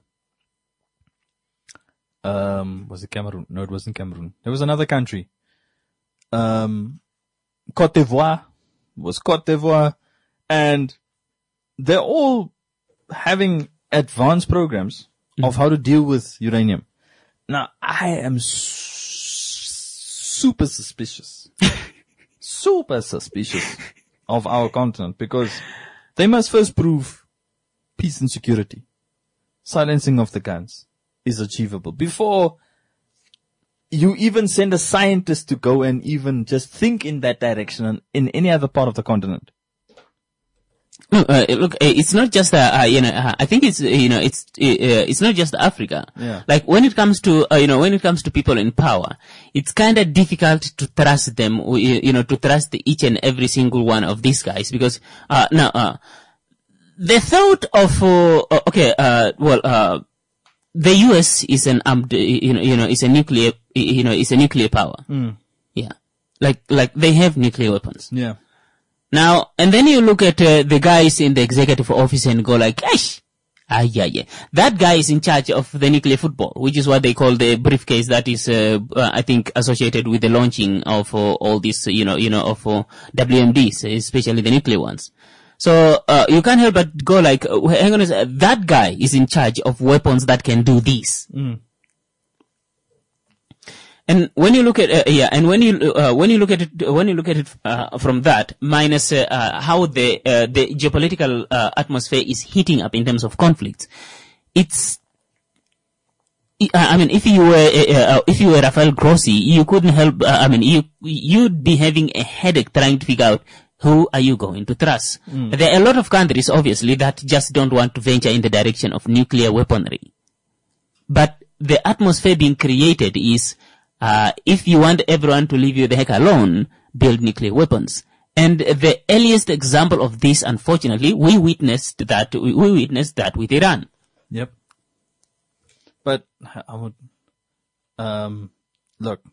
Um, was it Cameroon? No, it wasn't Cameroon. There was another country. Um, Cote d'Ivoire was Cote d'Ivoire, and they're all having advanced programs mm-hmm. of how to deal with uranium. Now, I am s- super suspicious, super suspicious of our continent, because they must first prove peace and security. Silencing of the guns is achievable before you even send a scientist to go and even just think in that direction in any other part of the continent. No, uh, look, uh, it's not just, uh, uh, you know, uh, I think it's, uh, you know, it's, uh, it's not just Africa. Yeah. Like when it comes to, uh, you know, when it comes to people in power, it's kind of difficult to trust them, you know, to trust each and every single one of these guys because, uh, now, uh, the thought of, uh, okay, uh, well, uh, the U S is an armed, you know, you know, is a nuclear, you know, is a nuclear power. Mm. Yeah. Like, like they have nuclear weapons. Yeah. Now, and then you look at uh, the guys in the executive office and go like, Eish! Ah, yeah, yeah. That guy is in charge of the nuclear football, which is what they call the briefcase that is, uh, uh, I think, associated with the launching of uh, all these, you know, you know, of uh, W M Ds, especially the nuclear ones. So, uh, you can't help but go like, uh, hang on a second, that guy is in charge of weapons that can do this. Mm. And when you look at uh, yeah, and when you uh, when you look at it when you look at it uh, from that minus uh, uh, how the uh, the geopolitical uh, atmosphere is heating up in terms of conflicts, it's. I mean, if you were uh, uh, if you were Rafael Grossi, you couldn't help. Uh, I mean, you you'd be having a headache trying to figure out who are you going to trust. Mm. There are a lot of countries, obviously, that just don't want to venture in the direction of nuclear weaponry, but the atmosphere being created is. Uh, if you want everyone to leave you the heck alone, build nuclear weapons. And the earliest example of this, unfortunately, we witnessed that, we, we witnessed that with Iran. Yep. But I would, um, look,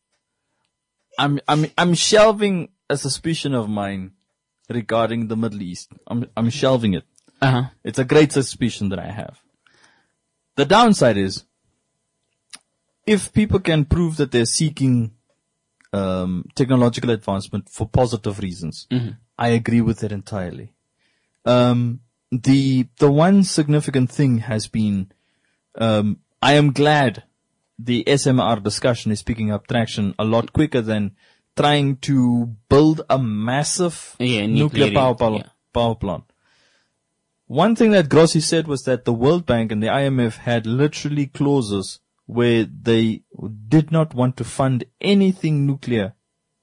I'm, I'm, I'm shelving a suspicion of mine regarding the Middle East. I'm, I'm shelving it. Uh-huh. It's a great suspicion that I have. The downside is, if people can prove that they're seeking um, technological advancement for positive reasons, mm-hmm. I agree with it entirely. Um, the the one significant thing has been, um, I am glad the S M R discussion is picking up traction a lot quicker than trying to build a massive yeah, nuclear, nuclear power, power, yeah. power plant. One thing that Grossi said was that the World Bank and the I M F had literally clauses where they did not want to fund anything nuclear,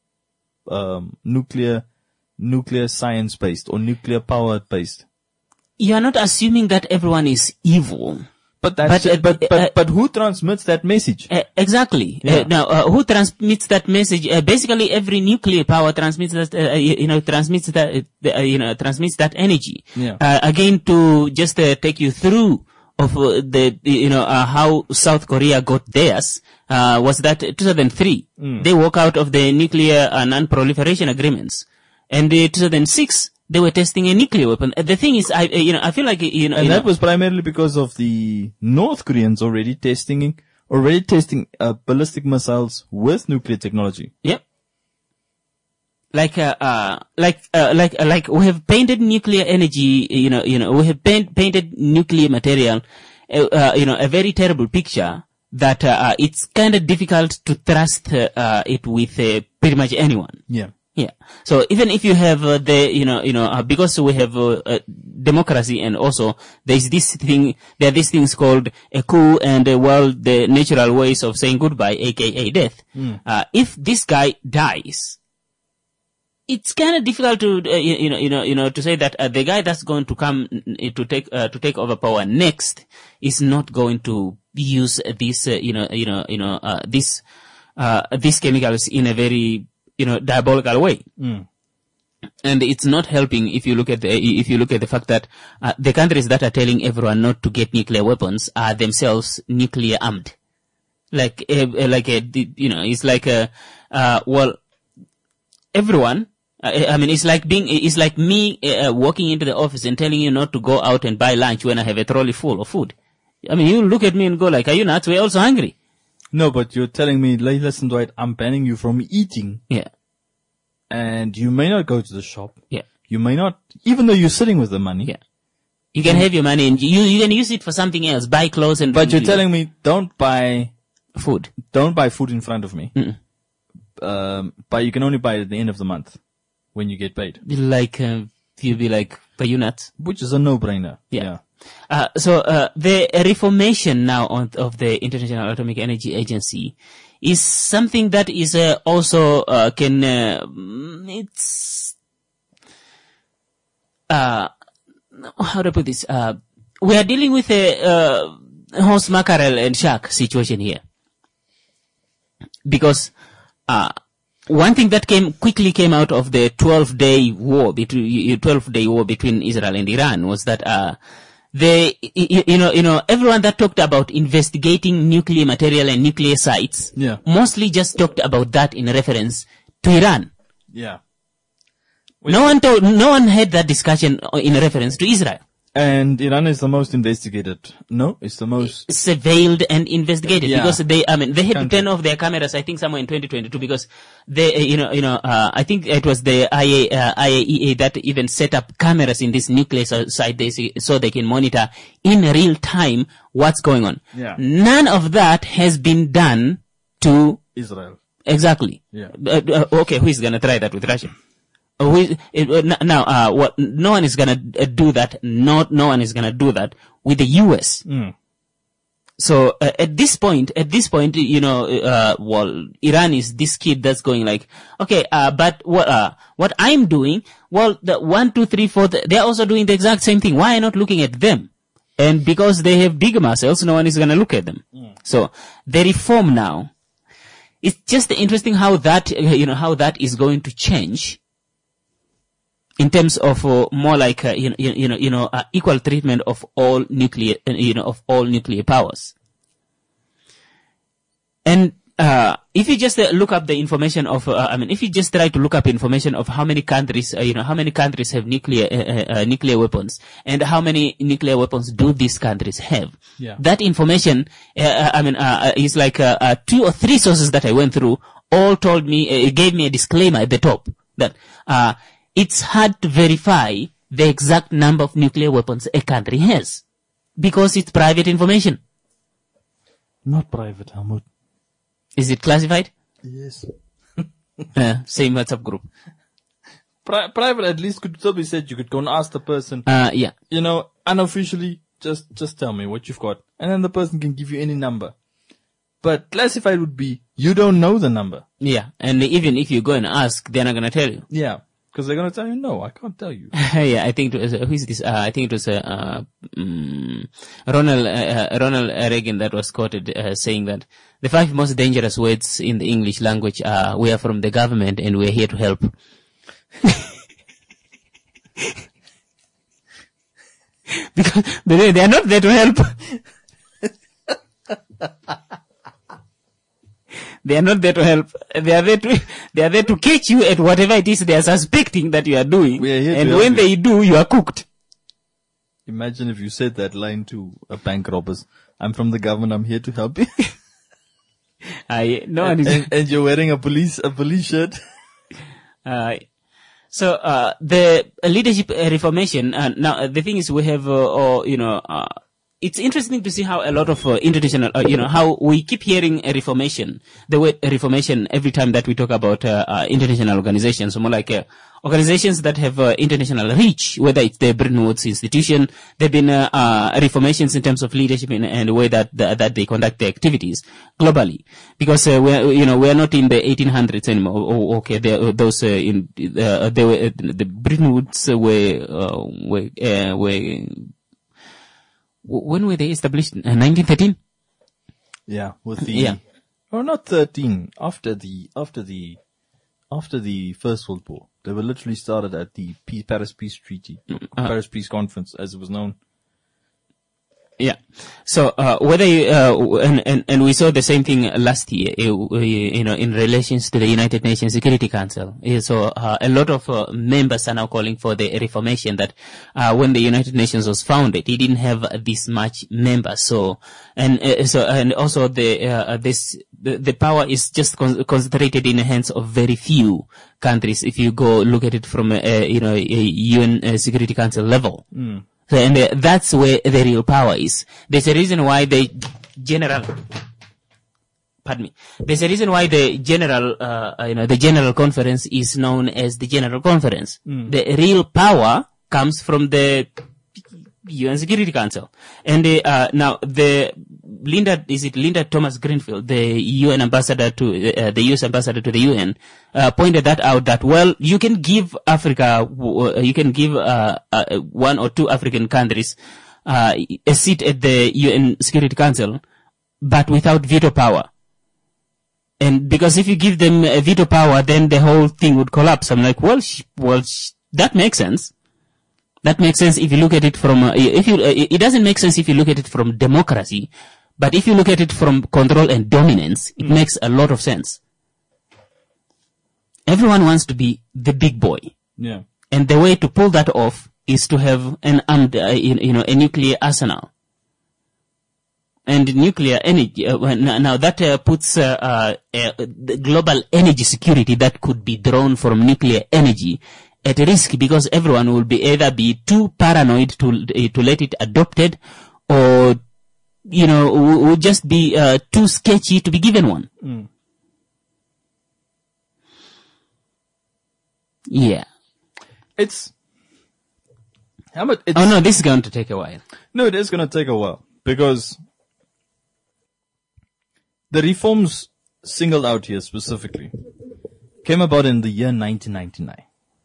um, nuclear, nuclear science based or nuclear power based. You are not assuming that everyone is evil. But that's, but, uh, but, but, uh, but who transmits that message? Uh, exactly. Yeah. Uh, now, uh, who transmits that message? Uh, basically, every nuclear power transmits that, uh, you, you know, transmits that, uh, you know, transmits that energy. Yeah. Uh, again, to just uh, take you through of uh, the, you know, uh, how South Korea got theirs, uh, was that two thousand three. Mm. They walk out of the nuclear uh, non-proliferation agreements. And in two thousand six, they were testing a nuclear weapon. Uh, the thing is, I, uh, you know, I feel like, you know. And you that know, was primarily because of the North Koreans already testing, already testing uh, ballistic missiles with nuclear technology. Yep. Like, uh, uh, like, uh, like, uh, like we have painted nuclear energy, you know, you know, we have paint, painted nuclear material, uh, uh, you know, a very terrible picture that, uh, uh it's kind of difficult to trust, uh, uh it with, uh, pretty much anyone. Yeah. Yeah. So even if you have, uh, the, you know, you know, uh, because we have, uh, uh, democracy and also there's this thing, there are these things called a coup and, uh, well, the natural ways of saying goodbye, aka death. Mm. Uh, if this guy dies, it's kind of difficult to, uh, you, you know, you know, you know, to say that uh, the guy that's going to come uh, to take uh, to take over power next is not going to use this, uh, you know, you know, you know, uh, this, uh, these chemicals in a very, you know, diabolical way. Mm. And it's not helping if you look at the, if you look at the fact that uh, the countries that are telling everyone not to get nuclear weapons are themselves nuclear armed. Like, uh, like a, you know, it's like a, uh, well, everyone. I mean, it's like being, it's like me uh, walking into the office and telling you not to go out and buy lunch when I have a trolley full of food. I mean, you look at me and go like, are you nuts? We're also hungry. No, but you're telling me, listen, Dwight, I'm banning you from eating. Yeah. And you may not go to the shop. Yeah. You may not, even though you're sitting with the money. Yeah. You can have your money and you, you can use it for something else, buy clothes and. But you're telling me, don't buy food. Don't buy food in front of me. Mm-mm. Um, but you can only buy it at the end of the month. When you get paid. Like, uh, you'll be like, are you nuts? Which is a no-brainer. Yeah. yeah. Uh, so, uh, the reformation now on, of the International Atomic Energy Agency is something that is uh, also uh, can uh, it's uh how to put this? Uh, we are dealing with a uh, horse mackerel and shark situation here, because uh, one thing that came quickly came out of the twelve-day war between twelve-day war between Israel and Iran was that uh, they, you, you know, you know, everyone that talked about investigating nuclear material and nuclear sites, yeah. mostly just talked about that in reference to Iran. Yeah. Wait, no one told, no one had that discussion in reference to Israel. And Iran is the most investigated. No, it's the most surveilled and investigated, yeah. because they, I mean, they had Country. to turn off their cameras, I think somewhere in twenty twenty-two, because they, uh, you know, you know, uh, I think it was the I A, uh, I A E A that even set up cameras in this nuclear site they see, so they can monitor in real time what's going on. Yeah. None of that has been done to Israel. Exactly. Yeah. Uh, uh, okay, who is gonna try that with Russia? Uh, we, it, uh, now, uh, what, no one is gonna uh, do that. Not, no one is gonna do that with the U S. Mm. So, uh, at this point, at this point, you know, uh, well, Iran is this kid that's going like, okay, uh, but what, uh, what I'm doing, well, the one, two, three, four, they're also doing the exact same thing. Why am I not looking at them? And because they have big muscles, no one is gonna look at them. Mm. So, the reform now, it's just interesting how that, uh, you know, how that is going to change. In terms of uh, more like uh, you know you know you know uh, equal treatment of all nuclear uh, you know of all nuclear powers. And uh, if you just uh, look up the information of uh, I mean if you just try to look up information of how many countries uh, you know how many countries have nuclear uh, uh, nuclear weapons and how many nuclear weapons do these countries have, yeah. that information uh, I mean uh, is like uh, uh, two or three sources that I went through all told me uh, gave me a disclaimer at the top that uh it's hard to verify the exact number of nuclear weapons a country has because it's private information. Not private, Helmut. Is it classified? Yes. uh, same WhatsApp group. Pri- private at least could still be said. You could go and ask the person. Uh, yeah. You know, unofficially, just, just tell me what you've got. And then the person can give you any number. But classified would be, you don't know the number. Yeah. And even if you go and ask, they're not going to tell you. Yeah. Because they're going to tell you, no, I can't tell you. Yeah, I think it was, uh, who is this? Uh, I think it was, uh, uh, um, Ronald, uh, Ronald Reagan that was quoted, uh, saying that the five most dangerous words in the English language are, we are from the government and we're here to help. Because they, they are not there to help. They are not there to help. They are there to, they are there to catch you at whatever it is they are suspecting that you are doing. We are here to and help when you. they do, you are cooked. Imagine if you said that line to a bank robbers. I'm from the government. I'm here to help you. I, no one and, is, and, and you're wearing a police, a police shirt. uh, so, uh, the uh, leadership uh, reformation, uh, now, uh, the thing is we have, uh, or, you know, uh, it's interesting to see how a lot of uh, international, uh, you know, how we keep hearing a reformation, the word reformation every time that we talk about uh, uh, international organizations, more like uh, organizations that have uh, international reach, whether it's the Bretton Woods institution. There have been uh, uh, reformations in terms of leadership in, and the way that the, that they conduct their activities globally, because uh, we're you know we're not in the eighteen hundreds anymore. Oh, okay, there, those uh, in uh, they were, uh, the Bretton Woods were uh, were uh, were. When were they established? Uh, nineteen thirteen? Yeah, with the, Yeah. oh, not thirteen, after the, after the, after the First World War. They were literally started at the Peace, Paris Peace Treaty, Uh, Paris Peace Conference, as it was known. Yeah. So, uh, whether you, uh, and, and, and we saw the same thing last year, uh, you know, in relations to the United Nations Security Council. Uh, So, uh, a lot of uh, members are now calling for the reformation that, uh, when the United Nations was founded, it didn't have this much members. So, and, uh, so, and also the, uh, this, the, the power is just con- concentrated in the hands of very few countries. If you go look at it from a, a you know, a U N uh, Security Council level. Mm. So, and uh, that's where the real power is. There's a reason why the general, pardon me, there's a reason why the general, uh, you know, the general conference is known as the general conference. Mm. The real power comes from the U N Security Council. And uh, uh, now the Linda, is it Linda Thomas Greenfield, the U N ambassador to uh, the U S ambassador to the U N, uh, pointed that out. That well, you can give Africa, uh, you can give uh, uh, one or two African countries uh, a seat at the U N Security Council, but without veto power. And because if you give them a veto power, then the whole thing would collapse. I'm like, well, sh- well, sh- that makes sense. That makes sense if you look at it from, uh, if you, uh, it doesn't make sense if you look at it from democracy, but if you look at it from control and dominance, it mm. makes a lot of sense. Everyone wants to be the big boy. Yeah. And the way to pull that off is to have an armed, uh, you know, a nuclear arsenal. And nuclear energy, uh, now that uh, puts uh, uh, uh, the global energy security that could be drawn from nuclear energy at risk, because everyone will be either be too paranoid to uh, to let it adopted, or you know will, will just be uh, too sketchy to be given one. Mm. Yeah, it's how much? It's, oh no, this is going to take a while. No, it is going to take a while because the reforms singled out here specifically came about in the year nineteen ninety-nine.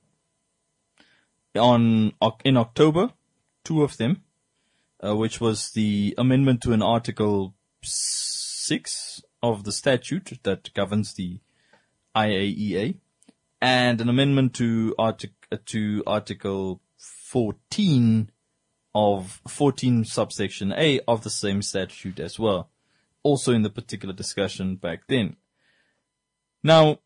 On in October, two of them, uh, which was the amendment to an Article six of the statute that governs the I A E A, and an amendment to artic- uh, to Article fourteen of fourteen subsection A of the same statute as well, also in the particular discussion back then. Now,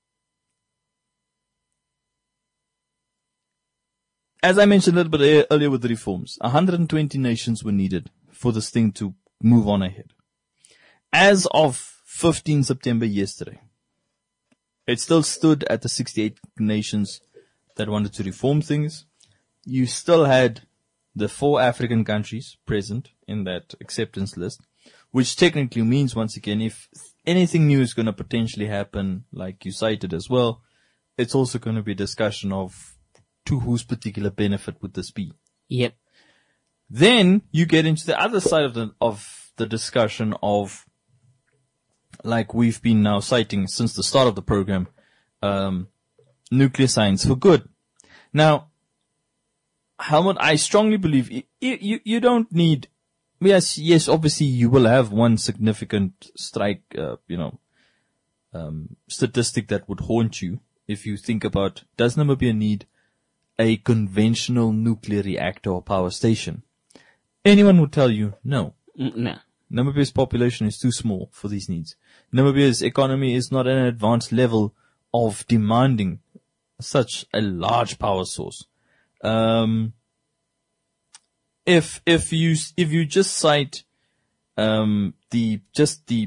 as I mentioned a little bit earlier with the reforms, one hundred twenty nations were needed for this thing to move on ahead. As of fifteenth September yesterday, it still stood at the sixty-eight nations that wanted to reform things. You still had the four African countries present in that acceptance list, which technically means, once again, if anything new is going to potentially happen, like you cited as well, it's also going to be a discussion of to whose particular benefit would this be. Yep. Then you get into the other side of the of the discussion of, like we've been now citing since the start of the program, um, nuclear science for good. Now, Helmut, I strongly believe you you, you don't need. Yes, yes. Obviously, you will have one significant strike, uh, you know, um, statistic that would haunt you if you think about, does Namibia need a conventional nuclear reactor or power station? Anyone would tell you no. No. Namibia's population is too small for these needs. Namibia's economy is not at an advanced level of demanding such a large power source. Um, if, if you, if you just cite, um, the, just the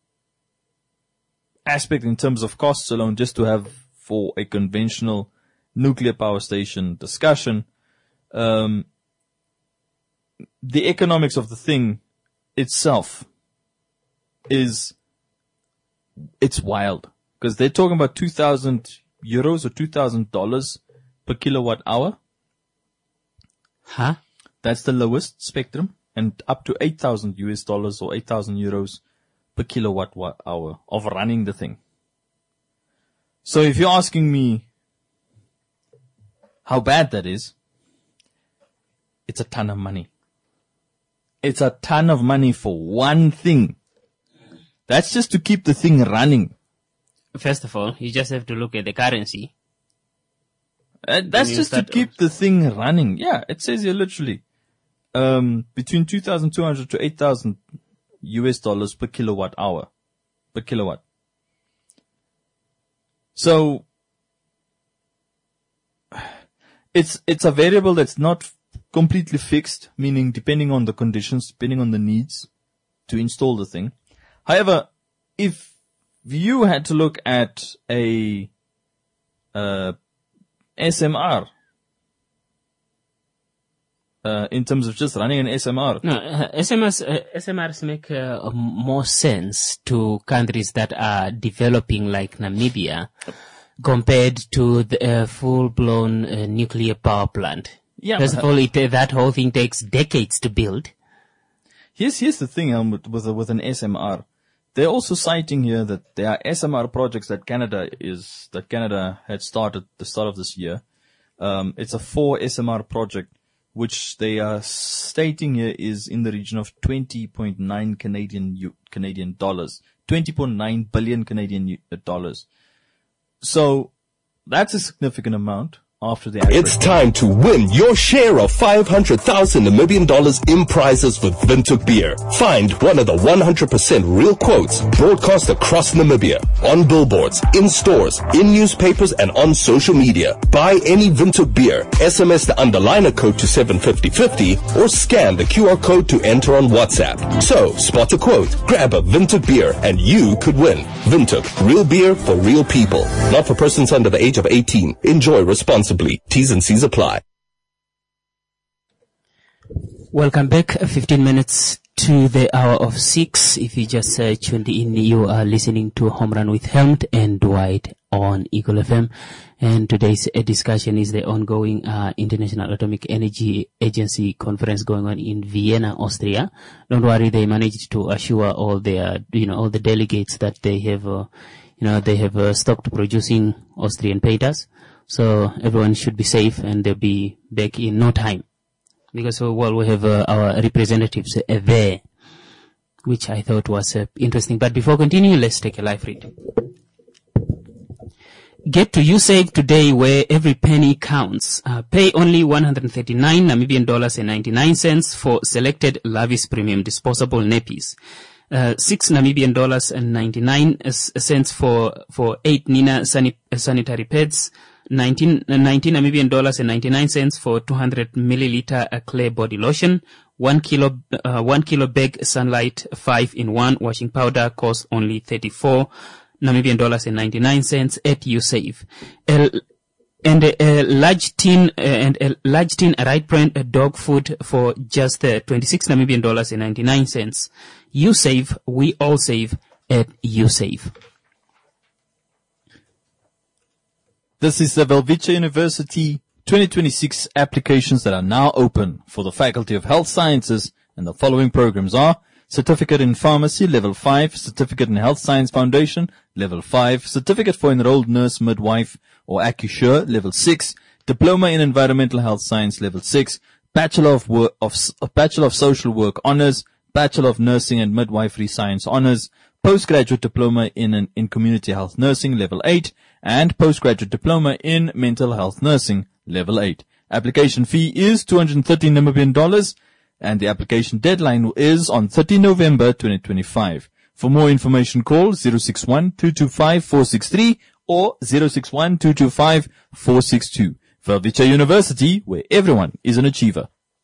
aspect in terms of costs alone, just to have for a conventional nuclear power station discussion, um, the economics of the thing itself is, it's wild. Because they're talking about two thousand euros or two thousand dollars per kilowatt hour. Huh? That's the lowest spectrum. And up to eight thousand U S dollars or eight thousand euros per kilowatt hour of running the thing. So if you're asking me how bad that is, it's a ton of money. It's a ton of money for one thing. That's just to keep the thing running. First of all, you just have to look at the currency. Uh, that's just to keep the thing running. Yeah, it says here literally, um, between two thousand two hundred to eight thousand U S dollars per kilowatt hour, per kilowatt. So, it's, it's a variable that's not completely fixed, meaning depending on the conditions, depending on the needs to install the thing. However, if you had to look at a, uh, S M R, uh, in terms of just running an S M R. No, uh, S M Rs, uh, S M Rs make uh, more sense to countries that are developing like Namibia compared to the uh, full-blown uh, nuclear power plant. Yeah. First but, of all, it, uh, that whole thing takes decades to build. Here's, here's the thing, um, with, with, with an S M R. They're also citing here that there are S M R projects that Canada is, that Canada had started the start of this year. Um, it's a four S M R project, which they are stating here is in the region of twenty point nine Canadian, U, Canadian dollars. twenty point nine billion Canadian dollars. So, that's a significant amount. After the It's time to win your share of five hundred thousand Namibian dollars in prizes with Windhoek Beer. Find one of the one hundred percent real quotes broadcast across Namibia on billboards, in stores, in newspapers, and on social media. Buy any Windhoek Beer, S M S the underliner code to seven fifty fifty, or scan the Q R code to enter on WhatsApp. So, spot a quote, grab a Windhoek Beer, and you could win. Windhoek, real beer for real people. Not for persons under the age of eighteen. Enjoy responsibly. T's and C's apply. Welcome back. fifteen minutes to the hour of six. If you just uh, tuned in, you are listening to Home Run with Helmut and Dwight on Eagle F M. And today's uh, discussion is the ongoing uh, International Atomic Energy Agency conference going on in Vienna, Austria. Don't worry, they managed to assure all their, you know, all the delegates that they have, uh, you know, they have uh, stopped producing Austrian peters. So everyone should be safe, and they'll be back in no time. Because, uh, well, we have uh, our representatives uh, there, which I thought was uh, interesting. But before continuing, let's take a live read. Get to USave today, where every penny counts. Uh, pay only one hundred thirty-nine Namibian dollars and ninety-nine cents for selected Lavis Premium disposable nappies. Uh, six Namibian dollars and ninety-nine cents for, for eight Nina sani- sanitary pads. nineteen, uh, nineteen Namibian dollars and ninety-nine cents for two hundred milliliter uh, Clay body lotion. One kilo, uh, one kilo bag Sunlight five in one washing powder costs only thirty-four Namibian dollars and ninety-nine cents at USave. Uh, and a, a large tin, uh, and a large tin right brand uh, dog food for just uh, twenty-six Namibian dollars and ninety-nine cents. USave, we all save at USave. This is the Welwitschia University twenty twenty-six applications that are now open for the Faculty of Health Sciences, and the following programs are Certificate in Pharmacy, Level five, Certificate in Health Science Foundation, Level five, Certificate for Enrolled Nurse, Midwife, or Accusure, Level six, Diploma in Environmental Health Science, Level six, Bachelor of, Work, of Bachelor of Social Work Honors, Bachelor of Nursing and Midwifery Science Honors, Postgraduate Diploma in, an, in Community Health Nursing, Level eight, and Postgraduate Diploma in Mental Health Nursing, Level eight. Application fee is two hundred thirty Namibian dollars, and the application deadline is on thirtieth November twenty twenty-five. For more information, call zero six one, two two five, four six three or zero six one, two two five, four six two. Welwitschia University, where everyone is an achiever.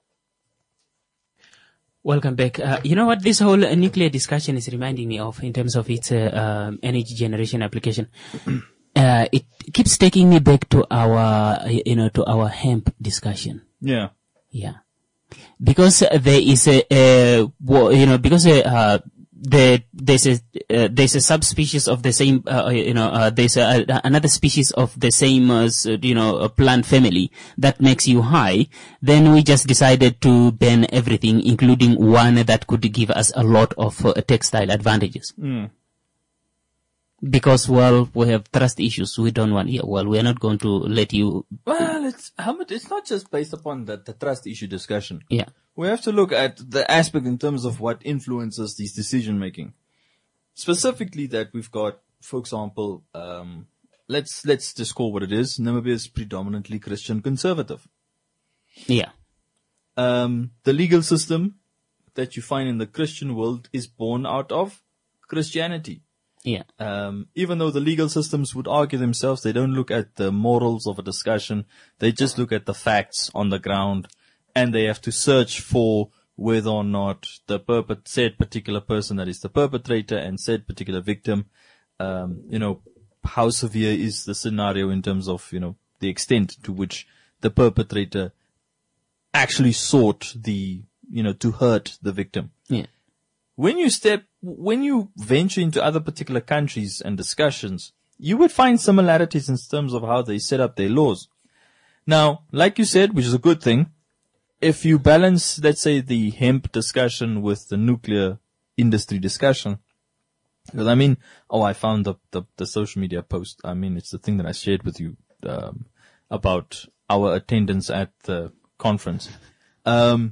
Welcome back. Uh, you know what this whole uh, nuclear discussion is reminding me of in terms of its uh, um, energy generation application. Uh, it keeps taking me back to our, you know, to our hemp discussion. Yeah. Yeah. Because uh, there is a, uh, you know, because uh, the, there's a, uh, there's a subspecies of the same, uh, you know, uh, there's a, a, another species of the same, uh, you know, a plant family that makes you high, then we just decided to ban everything, including one that could give us a lot of uh, textile advantages. Mm. Because, well, we have trust issues. We don't want, yeah, well, we're not going to let you. Well, it's, Helmut, it's not just based upon the, the trust issue discussion. Yeah. We have to look at the aspect in terms of what influences these decision making. Specifically that we've got, for example, um, let's, let's just call what it is. Namibia is predominantly Christian conservative. Yeah. Um, the legal system that you find in the Christian world is born out of Christianity. Yeah. Um, even though the legal systems would argue themselves, they don't look at the morals of a discussion. They just look at the facts on the ground, and they have to search for whether or not the perpet- said particular person that is the perpetrator and said particular victim, um, you know, how severe is the scenario in terms of, you know, the extent to which the perpetrator actually sought the, you know, to hurt the victim. Yeah. When you step, when you venture into other particular countries and discussions, you would find similarities in terms of how they set up their laws. Now, like you said, which is a good thing, if you balance, let's say, the hemp discussion with the nuclear industry discussion, because I mean, oh, I found the, the, the social media post. I mean, it's the thing that I shared with you, um, about our attendance at the conference. Um,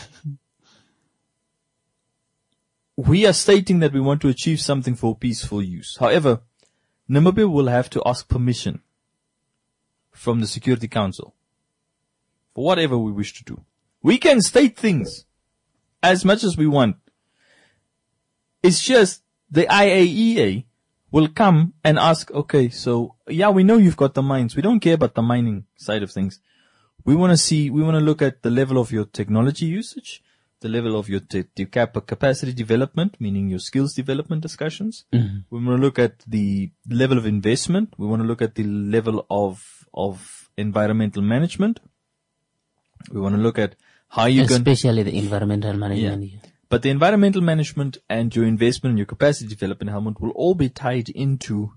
we are stating that we want to achieve something for peaceful use. However, Namibia will have to ask permission from the Security Council for whatever we wish to do. We can state things as much as we want. It's just the I A E A will come and ask, okay, so yeah, we know you've got the mines. We don't care about the mining side of things. We want to see, we want to look at the level of your technology usage, the level of your te- te- cap- capacity development, meaning your skills development discussions. Mm-hmm. We want to look at the level of investment. We want to look at the level of, of environmental management. We want to look at how you can, especially the environmental management. Yeah. But the environmental management and your investment and your capacity development, Helmut, will all be tied into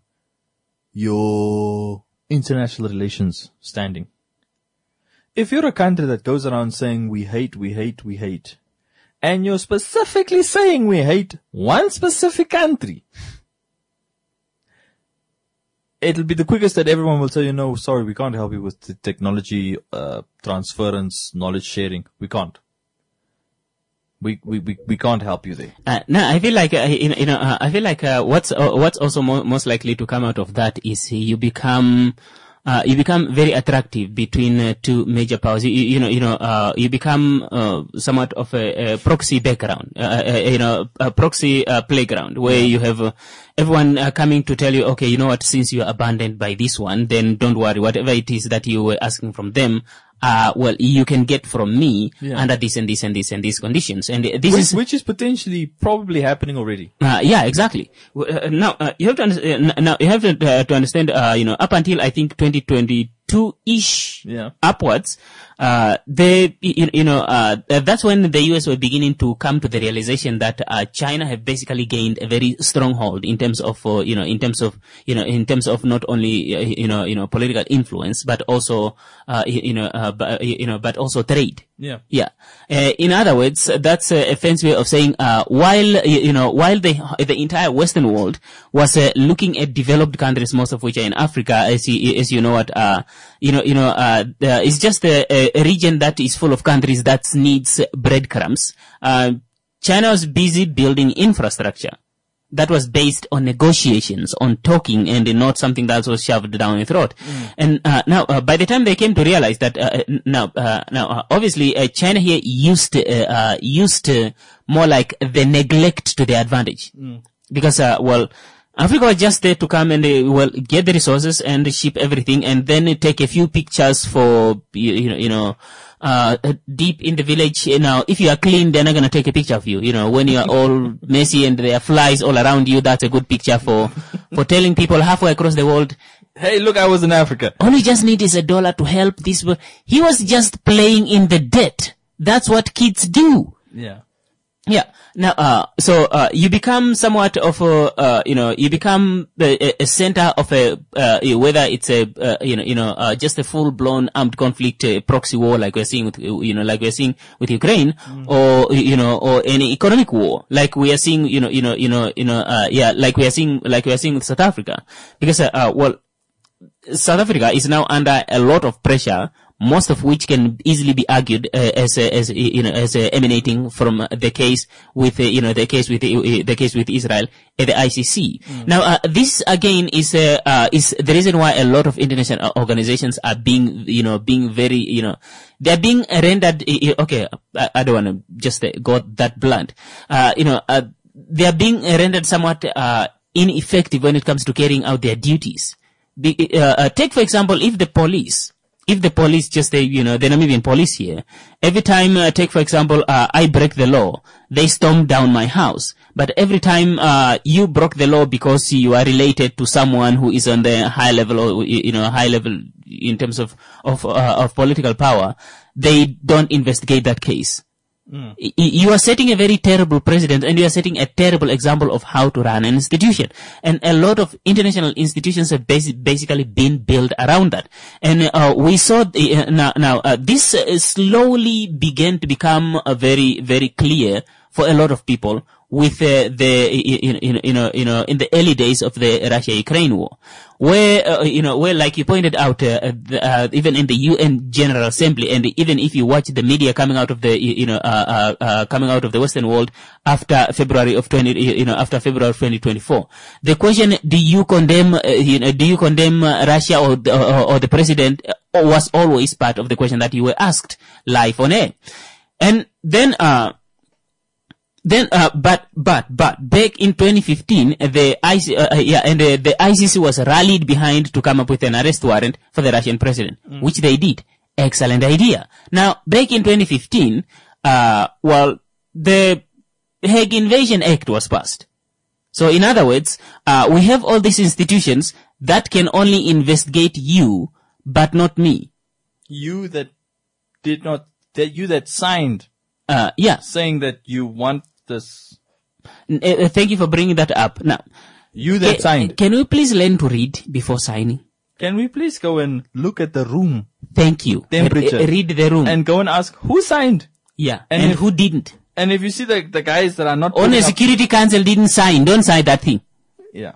your international relations standing. If you're a country that goes around saying we hate, we hate, we hate, and you're specifically saying we hate one specific country, it'll be the quickest that everyone will tell you, no, sorry, we can't help you with the technology, uh, transference, knowledge sharing. We can't. We, we, we, we can't help you there. Uh, no, I feel like, uh, you know, you know uh, I feel like, uh, what's, uh, what's also mo- most likely to come out of that is you become, uh, you become very attractive between uh, two major powers. You, you know, you know, uh, you become, uh, somewhat of a, a proxy background, uh, uh, you know, a proxy, uh, playground where you have, uh, everyone uh, coming to tell you, okay, you know what, since you are abandoned by this one, then don't worry, whatever it is that you were asking from them, Uh, well, you can get from me yeah. under this and this and this and these conditions. And this which, is, which is potentially probably happening already. Uh, yeah, exactly. Uh, now, uh, you have to, under- uh, now you have to, uh, to understand, uh, you know, up until I think twenty twenty-two-ish yeah. upwards, uh, they, you, you know, uh, that's when the U S were beginning to come to the realization that, uh, China have basically gained a very strong hold in terms of, uh, you know, in terms of, you know, in terms of not only, uh, you know, you know, political influence, but also, uh, you, you know, uh, but, you know, but also trade. Yeah. Yeah. Uh, in other words, that's a fancy way of saying, uh, while, you, you know, while the, the entire Western world was, uh, looking at developed countries, most of which are in Africa, as you, as you know what, uh, you know, you know, uh, uh it's just a, a region that is full of countries that needs breadcrumbs. Uh, China was busy building infrastructure that was based on negotiations, on talking, and not something that was shoved down your throat. Mm. And uh, now, uh, by the time they came to realize that, uh, now, uh, now, uh, obviously, uh, China here used, uh, uh, used uh, more like the neglect to their advantage, mm. because, uh, well, Africa was just there to come and, uh, well, get the resources and ship everything, and then take a few pictures for, you know, you know. Uh, deep in the village, you know, if you are clean, they're not going to take a picture of you. You know, when you are all messy and there are flies all around you, that's a good picture for, for telling people halfway across the world, hey, look, I was in Africa. All you just need is a dollar to help this. He was just playing in the debt. That's what kids do. Yeah. Yeah. Now, uh, so, uh, you become somewhat of a, uh, you know, you become a, a center of a, uh, whether it's a, uh, you know, you know, uh, just a full-blown armed conflict, uh, proxy war like we're seeing with, you know, like we're seeing with Ukraine, mm. or, you know, or any economic war, like we are seeing, you know, you know, you know, you know, uh, yeah, like we are seeing, like we are seeing with South Africa. Because, uh, uh well, South Africa is now under a lot of pressure, most of which can easily be argued uh, as uh, as you know as uh, emanating from the case with uh, you know the case with uh, the case with Israel at the I C C. Mm. Now, uh, this again is uh, uh, is the reason why a lot of international organizations are being you know being very you know they're being rendered. Uh, okay, I, I don't want to just uh, go that blunt. Uh, you know, uh, they are being rendered somewhat uh, ineffective when it comes to carrying out their duties. Be, uh, uh, take for example, if the police. If the police just, uh, you know, the Namibian police here, every time, uh, take for example, uh, I break the law, they storm down my house. But every time, uh, you broke the law because you are related to someone who is on the high level or, you know, high level in terms of, of, uh, of political power, they don't investigate that case. Mm. Y- you are setting a very terrible precedent, and you are setting a terrible example of how to run an institution. And a lot of international institutions have basi- basically been built around that. And uh, we saw the, uh, now, now uh, this uh, slowly began to become uh, very, very clear for a lot of people with uh, the you, you, you know you know in the early days of the Russia-Ukraine war, where uh, you know where like you pointed out uh, the, uh, even in the U N General Assembly, and even if you watch the media coming out of the you know uh, uh, uh, coming out of the Western world after February of twenty you know after February of twenty twenty-four, the question, do you condemn uh, you know do you condemn uh, Russia or the, or, or the president, uh, was always part of the question that you were asked live on air. And then uh Then, uh, but, but, but, back in twenty fifteen, the I C, uh, yeah, and the, the I C C was rallied behind to come up with an arrest warrant for the Russian president, mm. which they did. Excellent idea. Now, back in twenty fifteen, uh, well, the Hague Invasion Act was passed. So, in other words, uh, we have all these institutions that can only investigate you, but not me. You that did not, that you that signed. Uh, yeah. Saying that you want this. Uh, thank you for bringing that up. Now, you that ca- signed. Can we please learn to read before signing? Can we please go and look at the room? Thank you. Temperature. R- read the room. And go and ask who signed. Yeah. And, and if, who didn't. And if you see the, the guys that are not. Only a Security Council didn't sign. Don't sign that thing. Yeah.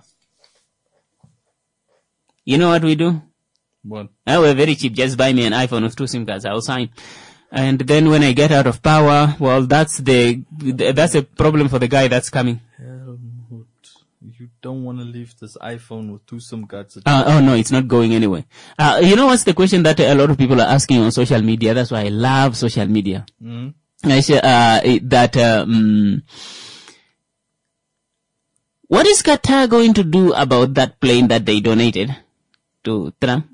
You know what we do? What? Oh, we're very cheap. Just buy me an iPhone with two SIM cards. I'll sign. And then when I get out of power, well, that's the, that's a problem for the guy that's coming. Helmut, you don't want to leave this iPhone with two SIM cards. Uh, oh no, it's not going anywhere. Uh, you know what's the question that a lot of people are asking on social media? That's why I love social media. Mm-hmm. I say, uh, that, um, what is Qatar going to do about that plane that they donated to Trump?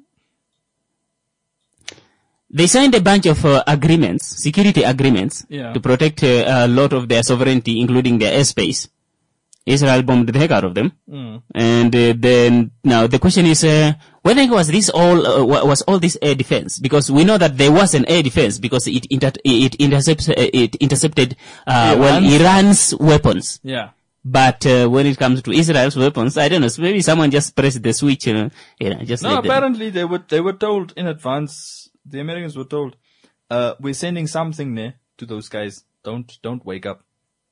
They signed a bunch of uh, agreements, security agreements, yeah. to protect uh, a lot of their sovereignty, including their airspace. Israel bombed the heck out of them. Mm. And uh, then, now the question is, uh, whether was this all, uh, was all this air defense? Because we know that there was an air defense because it inter- it intercepts, uh, it intercepted, uh, well, Iran's weapons. Yeah. But uh, when it comes to Israel's weapons, I don't know. So maybe someone just pressed the switch, you know, you know just no. Like apparently, they were they were told in advance. The Americans were told, uh, "We're sending something there to those guys. Don't don't wake up."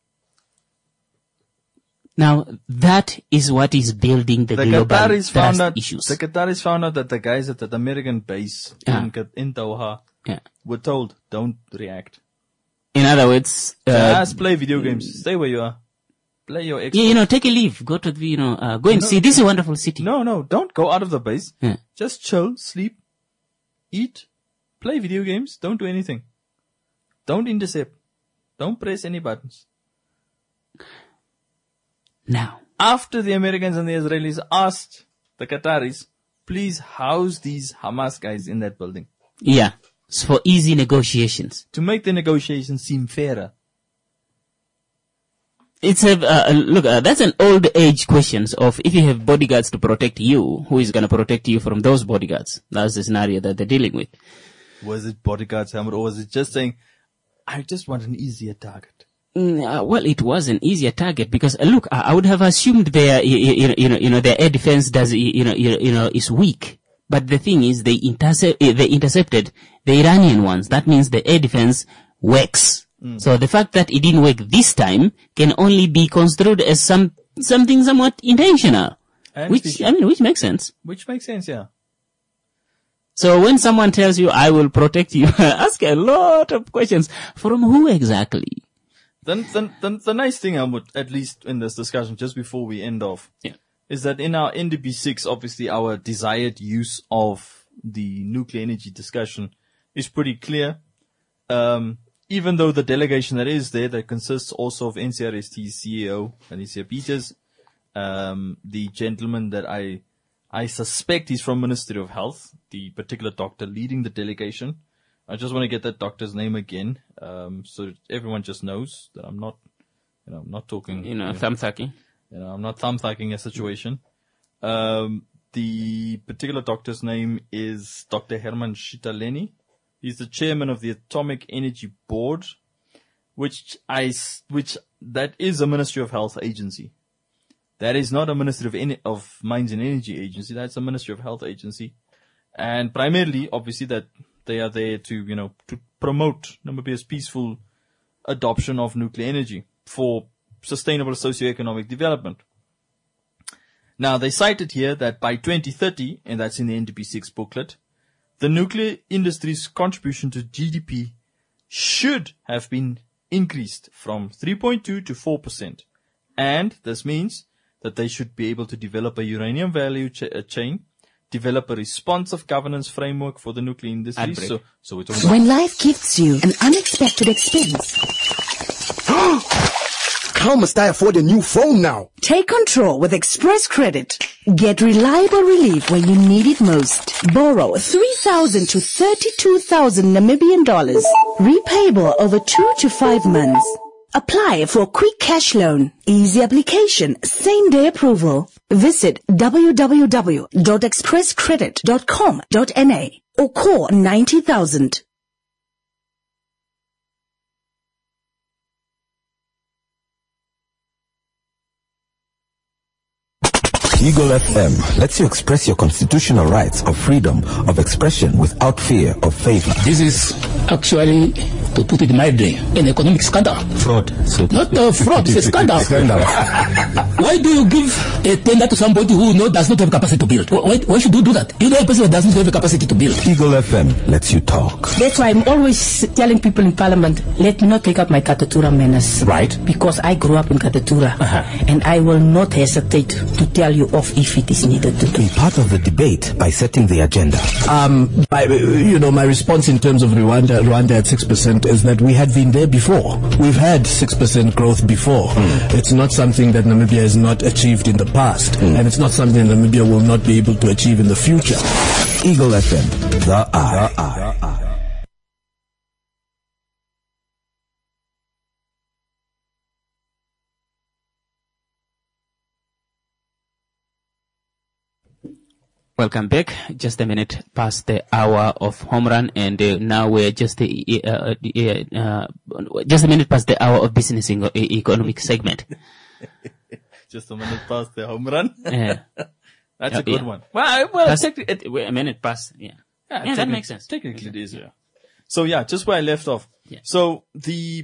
Now that is what is building the, the global Qataris trust found out, issues. The Qataris found out that the guys at the American base yeah. in, in Doha yeah. were told, "Don't react." In other words, uh, just play video games. Stay where you are. Play your Xbox. Yeah, you know, take a leave. Go to the, you know, uh, go and no, see. This is a wonderful city. No, no, don't go out of the base. Yeah. Just chill, sleep, eat, play video games. Don't do anything. Don't intercept. Don't press any buttons. Now, after the Americans and the Israelis asked the Qataris, please house these Hamas guys in that building. Yeah. It's for easy negotiations. To make the negotiations seem fairer. It's a, uh, look, uh, that's an old age question of if you have bodyguards to protect you, who is going to protect you from those bodyguards? That's the scenario that they're dealing with. Was it bodyguards, Hamid, or was it just saying, I just want an easier target? Mm, uh, well, it was an easier target because uh, look, I, I would have assumed their, you, you, you know, you know, their air defense does, you know, you, you know, is weak. But the thing is, they intercept, they intercepted the Iranian ones. That means the air defense works. Mm. So the fact that it didn't work this time can only be construed as some something somewhat intentional, and which fishy. I mean, which makes sense. Which makes sense, yeah. So when someone tells you, "I will protect you," ask a lot of questions. From who exactly? Then, then, then the nice thing, Helmut, at least in this discussion, just before we end off, yeah. is that in our N D P six, obviously our desired use of the nuclear energy discussion is pretty clear. Um, even though the delegation that is there, that consists also of N C R S T's C E O, Alicia Peters, um, the gentleman that I, I suspect he's from Ministry of Health, the particular doctor leading the delegation. I just want to get that doctor's name again, um, so that everyone just knows that I'm not, you know, I'm not talking, You know, you know thumb sucking. You know, I'm not thumb-thucking a situation. Um, the particular doctor's name is Doctor Herman Shitaleni. He's the chairman of the Atomic Energy Board, which I, s- which, that is a Ministry of Health agency. That is not a Ministry of, Ener- of Mines and Energy agency. That's a Ministry of Health agency. And primarily, obviously, that they are there to, you know, to promote Namibia's peaceful adoption of nuclear energy for sustainable socioeconomic development. Now, they cited here that by twenty thirty, and that's in the N D P six booklet, the nuclear industry's contribution to G D P should have been increased from three point two to four percent. And this means that they should be able to develop a uranium value ch- uh, chain, develop a responsive governance framework for the nuclear industry. Outbreak. So, so we're talking about When life gifts you an unexpected expense, How must I afford a new phone now? take control with Express Credit. Get reliable relief when you need it most. Borrow three thousand to thirty-two thousand Namibian dollars. Repayable over two to five months. Apply for a quick cash loan. Easy application. Same day approval. Visit w w w dot express credit dot com dot n a or call ninety thousand. Eagle F M lets you express your constitutional rights of freedom of expression without fear of favor. This is actually, to put it mildly, an economic scandal. Fraud. So Not a fraud, it's a scandal. Scandal. Why do you give a tender to somebody who know, does not have capacity to build? Why, why should you do that? You know a person that doesn't have the capacity to build. Eagle F M lets you talk. That's why I'm always telling people in Parliament, let me not take up my Katatura manners. Right. Because I grew up in Katatura. Uh-huh. And I will not hesitate to tell you off if it is needed to do. Be part of the debate by setting the agenda. Um, I, you know, my response in terms of Rwanda, Rwanda at six percent is that we had been there before. We've had six percent growth before. Mm. It's not something that Namibia has not achieved in the past. Mm. And it's not something Namibia will not be able to achieve in the future. Eagle F M, the eye. The eye. The eye. Welcome back. Just a minute past the hour of home run, and uh, now we're just uh, uh, uh, just a minute past the hour of business in, uh, economic segment. just a minute past the home run. Yeah. That's Uh, a good yeah. one. Well, well, Past- technically, it- wait, a minute past. Yeah. Yeah, that technic- makes sense. Technically, it is. Yeah. So yeah, just where I left off. Yeah. So the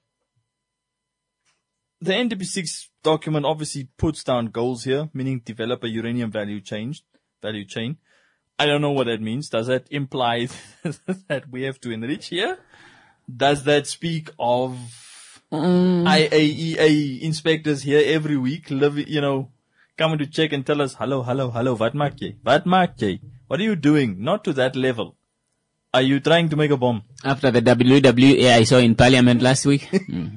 the N D P six document obviously puts down goals here, meaning develop a uranium value chain. Value chain. I don't know what that means. Does that imply that we have to enrich here? Does that speak of I A E A inspectors here every week, live, you know, coming to check and tell us, hello, hello, hello, wat maak jy? Wat maak jy? What are you doing? Not to that level. Are you trying to make a bomb? After the W W A I saw in Parliament last week. Mm.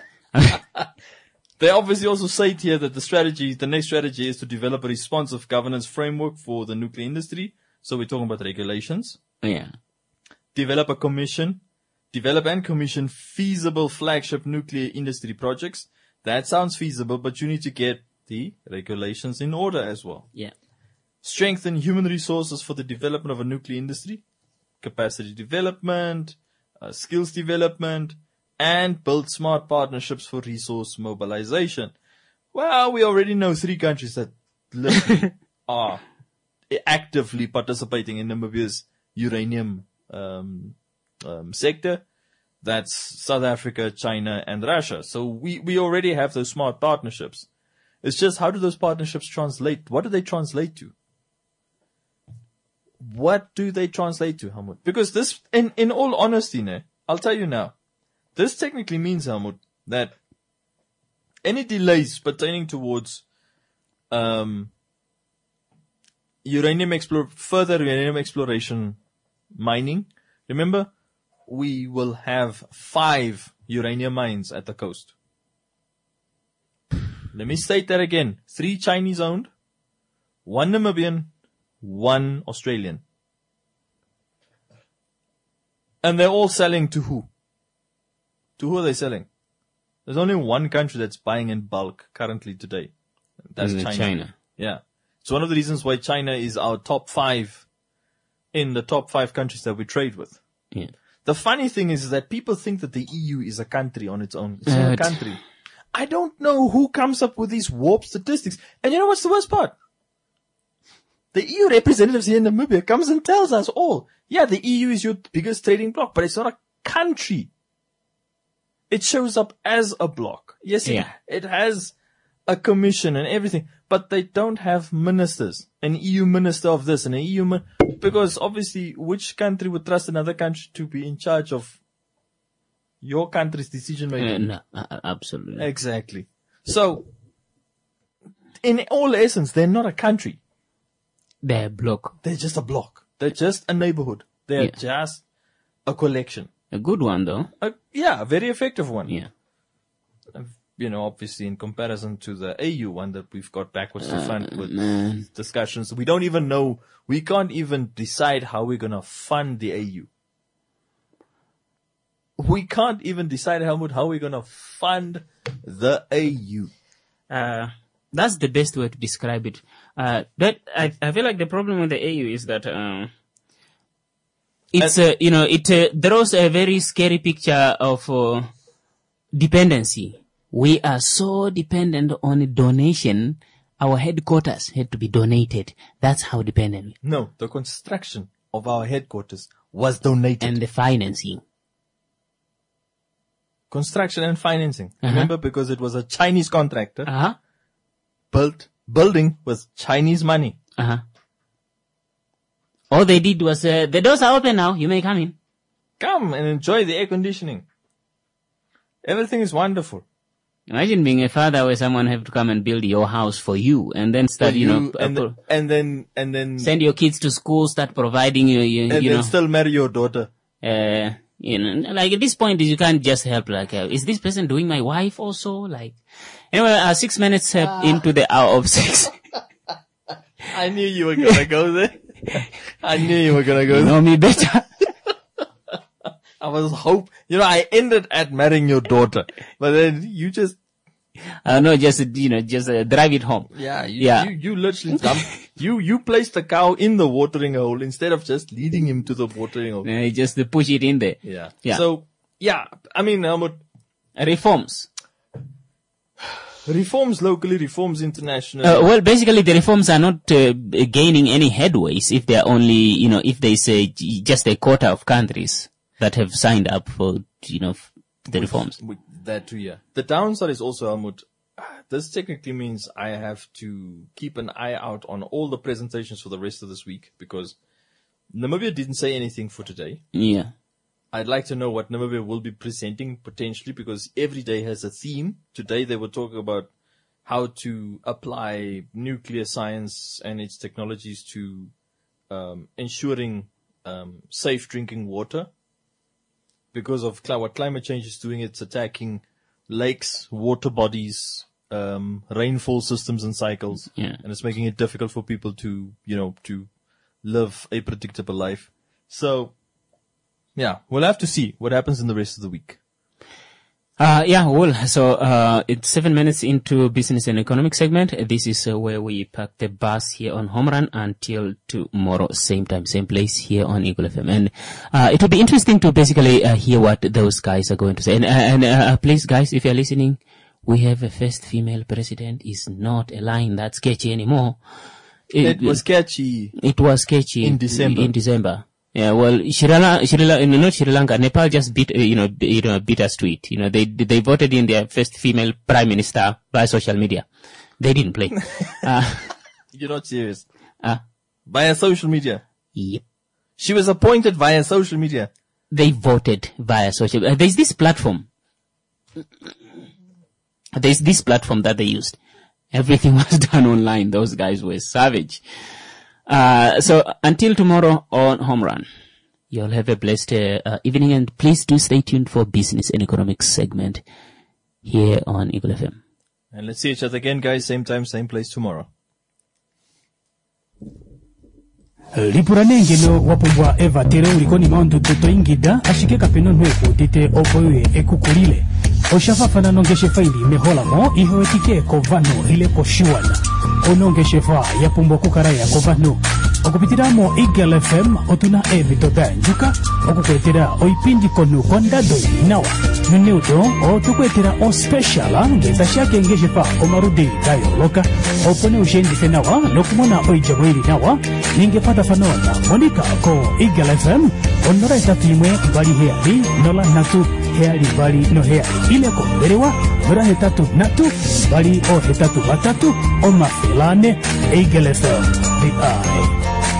They obviously also say here that the strategy, the next strategy is to develop a responsive governance framework for the nuclear industry. So we're talking about regulations. Yeah. Develop a commission. Develop and commission feasible flagship nuclear industry projects. That sounds feasible, but you need to get the regulations in order as well. Yeah. Strengthen human resources for the development of a nuclear industry. Capacity development, uh, skills development, and build smart partnerships for resource mobilization. Well, we already know three countries that literally are actively participating in Namibia's uranium um, um, sector. That's South Africa, China, and Russia. So we, we already have those smart partnerships. It's just, how do those partnerships translate? What do they translate to? What do they translate to, Helmut? Because this, in, in all honesty, ne, I'll tell you now, this technically means, Helmut, that any delays pertaining towards um, uranium explore, further uranium exploration mining, remember, we will have five uranium mines at the coast. Let me state that again. Three Chinese owned, one Namibian, one Australian. And they're all selling to who? To who are they selling? There's only one country that's buying in bulk currently today. That's Mm, China. China. Yeah. It's one of the reasons why China is our top five in the top five countries that we trade with. Yeah. The funny thing is that people think that the E U is a country on its own. It's Uh, not a country. I don't know who comes up with these warped statistics. And you know what's the worst part? The E U representatives here in Namibia comes and tells us all, yeah, the E U is your biggest trading bloc, but it's not a country. It shows up as a bloc. Yes, it, Yeah. it has a commission and everything, but they don't have ministers. An E U minister of this and an E U min- because obviously which country would trust another country to be in charge of your country's decision Uh, making? no, uh, absolutely. Exactly. So, in all essence, they're not a country. They're a block. They're just a block. They're just a neighborhood. They're Yeah. just a collection. A good one, though. A, yeah, a very effective one. Yeah. You know, obviously in comparison to the A U one that we've got backwards to front with man. discussions, we don't even know, we can't even decide how we're going to fund the A U. We can't even decide how, how we're going to fund the A U. Uh, that's the best way to describe it. Uh, that I, I feel like the problem with the A U is that uh, it's uh, you know it uh, draws a very scary picture of uh, dependency. We are so dependent on a donation. Our headquarters had to be donated. That's how dependent we are. No, the construction of our headquarters was donated. And the financing. Construction and financing. Uh-huh. Remember, because it was a Chinese contractor, Uh huh. built building with Chinese money. Uh huh. All they did was uh, the doors are open now. You may come in. Come and enjoy the air conditioning. Everything is wonderful. Imagine being a father where someone have to come and build your house for you and then start, For you, know, and, uh, th- and then and then send your kids to school, start providing you, you, and you then know, still marry your daughter. uh, you know, like at this point, you can't just help. Like, uh, is this person doing my wife also? Like, anyway, uh, six minutes uh, into the hour of six. I knew you were gonna go there. I knew you were gonna go You there. know me better. I was hope. You know, I ended at marrying your daughter, but then you just uh, no, just you know, just uh, drive it home. yeah, you, Yeah. you, you literally dumped, you you placed the cow in the watering hole instead of just leading him to the watering hole. Uh, just uh, push it in there. Yeah. Yeah. So yeah, I mean, Helmut, Reforms. reforms locally, reforms internationally. Uh, well, basically, the reforms are not uh, gaining any headways if they are only, you know, if they say j- just a quarter of countries that have signed up for, you know, f- the reforms. With that too, yeah. The downside is also, Helmut, this technically means I have to keep an eye out on all the presentations for the rest of this week because Namibia didn't say anything for today. Yeah. I'd like to know what Namibia will be presenting potentially because every day has a theme. Today they were talking about how to apply nuclear science and its technologies to um, ensuring um, safe drinking water. Because of cl- what climate change is doing, it's attacking lakes, water bodies, um, rainfall systems and cycles. Yeah. And it's making it difficult for people to, you know, to live a predictable life. So, yeah, we'll have to see what happens in the rest of the week. Uh, yeah, well, so, uh, it's seven minutes into business and economic segment. This is uh, where we park the bus here on Home Run until tomorrow, same time, same place here on Eagle F M. And, uh, it will be interesting to basically, uh, hear what those guys are going to say. And, uh, and, uh, please guys, if you're listening, we have a first female president is not a line that's sketchy anymore. It was sketchy. It was sketchy In December. In December. Yeah, well, Sri Lanka, Sri Lanka, not Sri Lanka, Nepal just beat, uh, you know, b- you know, beat us to it. You know, they, they voted in their first female prime minister by social media. They didn't play. uh, You're not serious. uh, Via social media. yep. She was appointed via social media. They voted via social, uh, there's this platform. There's this platform that they used. Everything was done online. Those guys were savage. Uh, so until tomorrow on Home Run, you'll have a blessed uh, uh, evening, and please do stay tuned for business and economics segment here on Eagle F M. And let's see each other again, guys. Same time, same place tomorrow. lipuranengelo wapumbwa eva tere ulikoni maundu tutoingida ashike kapeno nweku tite opoye ekukulile oshafafana nongeshe faili meholamo ihoetike kovano ile koshiwana onongeshe fa yapumbwa kukaraya kovano okupitiramo Eagle F M otuna ebito benjuka okukwetera oipindi konu kondado nawa nunudo otukwetera o special ngeza shake ngeje pa omarudi dayo loka opone ushendise nawa nokumona oijabwiri nawa ningepata fanona monika ko Eagle F M onora itapimwe bali heali nola natu heali bali no heali ile ko berewa nora hetatu natu bali o hetatu batatu o mafilane Eagle F M the eye.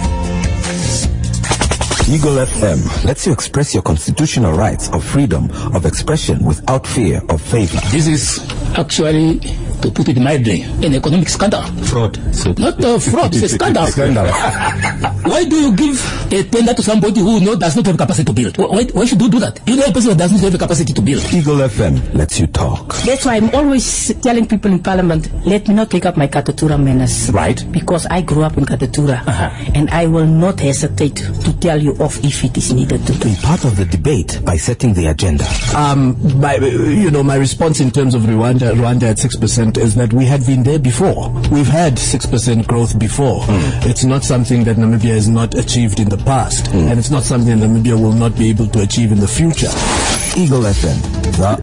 Eagle F M lets you express your constitutional rights of freedom of expression without fear of favor. This is actually, to put it mildly, an economic scandal. Fraud. So Not a fraud, it's a scandal. Scandal. Why do you give a tender to somebody who no, does not have capacity to build? Why, why should you do that? You know a person that does not have the capacity to build. Eagle F M lets you talk. That's why I'm always telling people in Parliament, let me not take up my Katatura menace. Right. Because I grew up in Katatura. Uh-huh. And I will not hesitate to tell you off if it is needed to. Be part of the debate by setting the agenda. Um, my, you know, my response in terms of Rwanda, Rwanda at six percent is that we had been there before. We've had six percent growth before. Mm. It's not something that Namibia has not achieved in the past. Mm. And it's not something that Namibia will not be able to achieve in the future. Eagle F M, the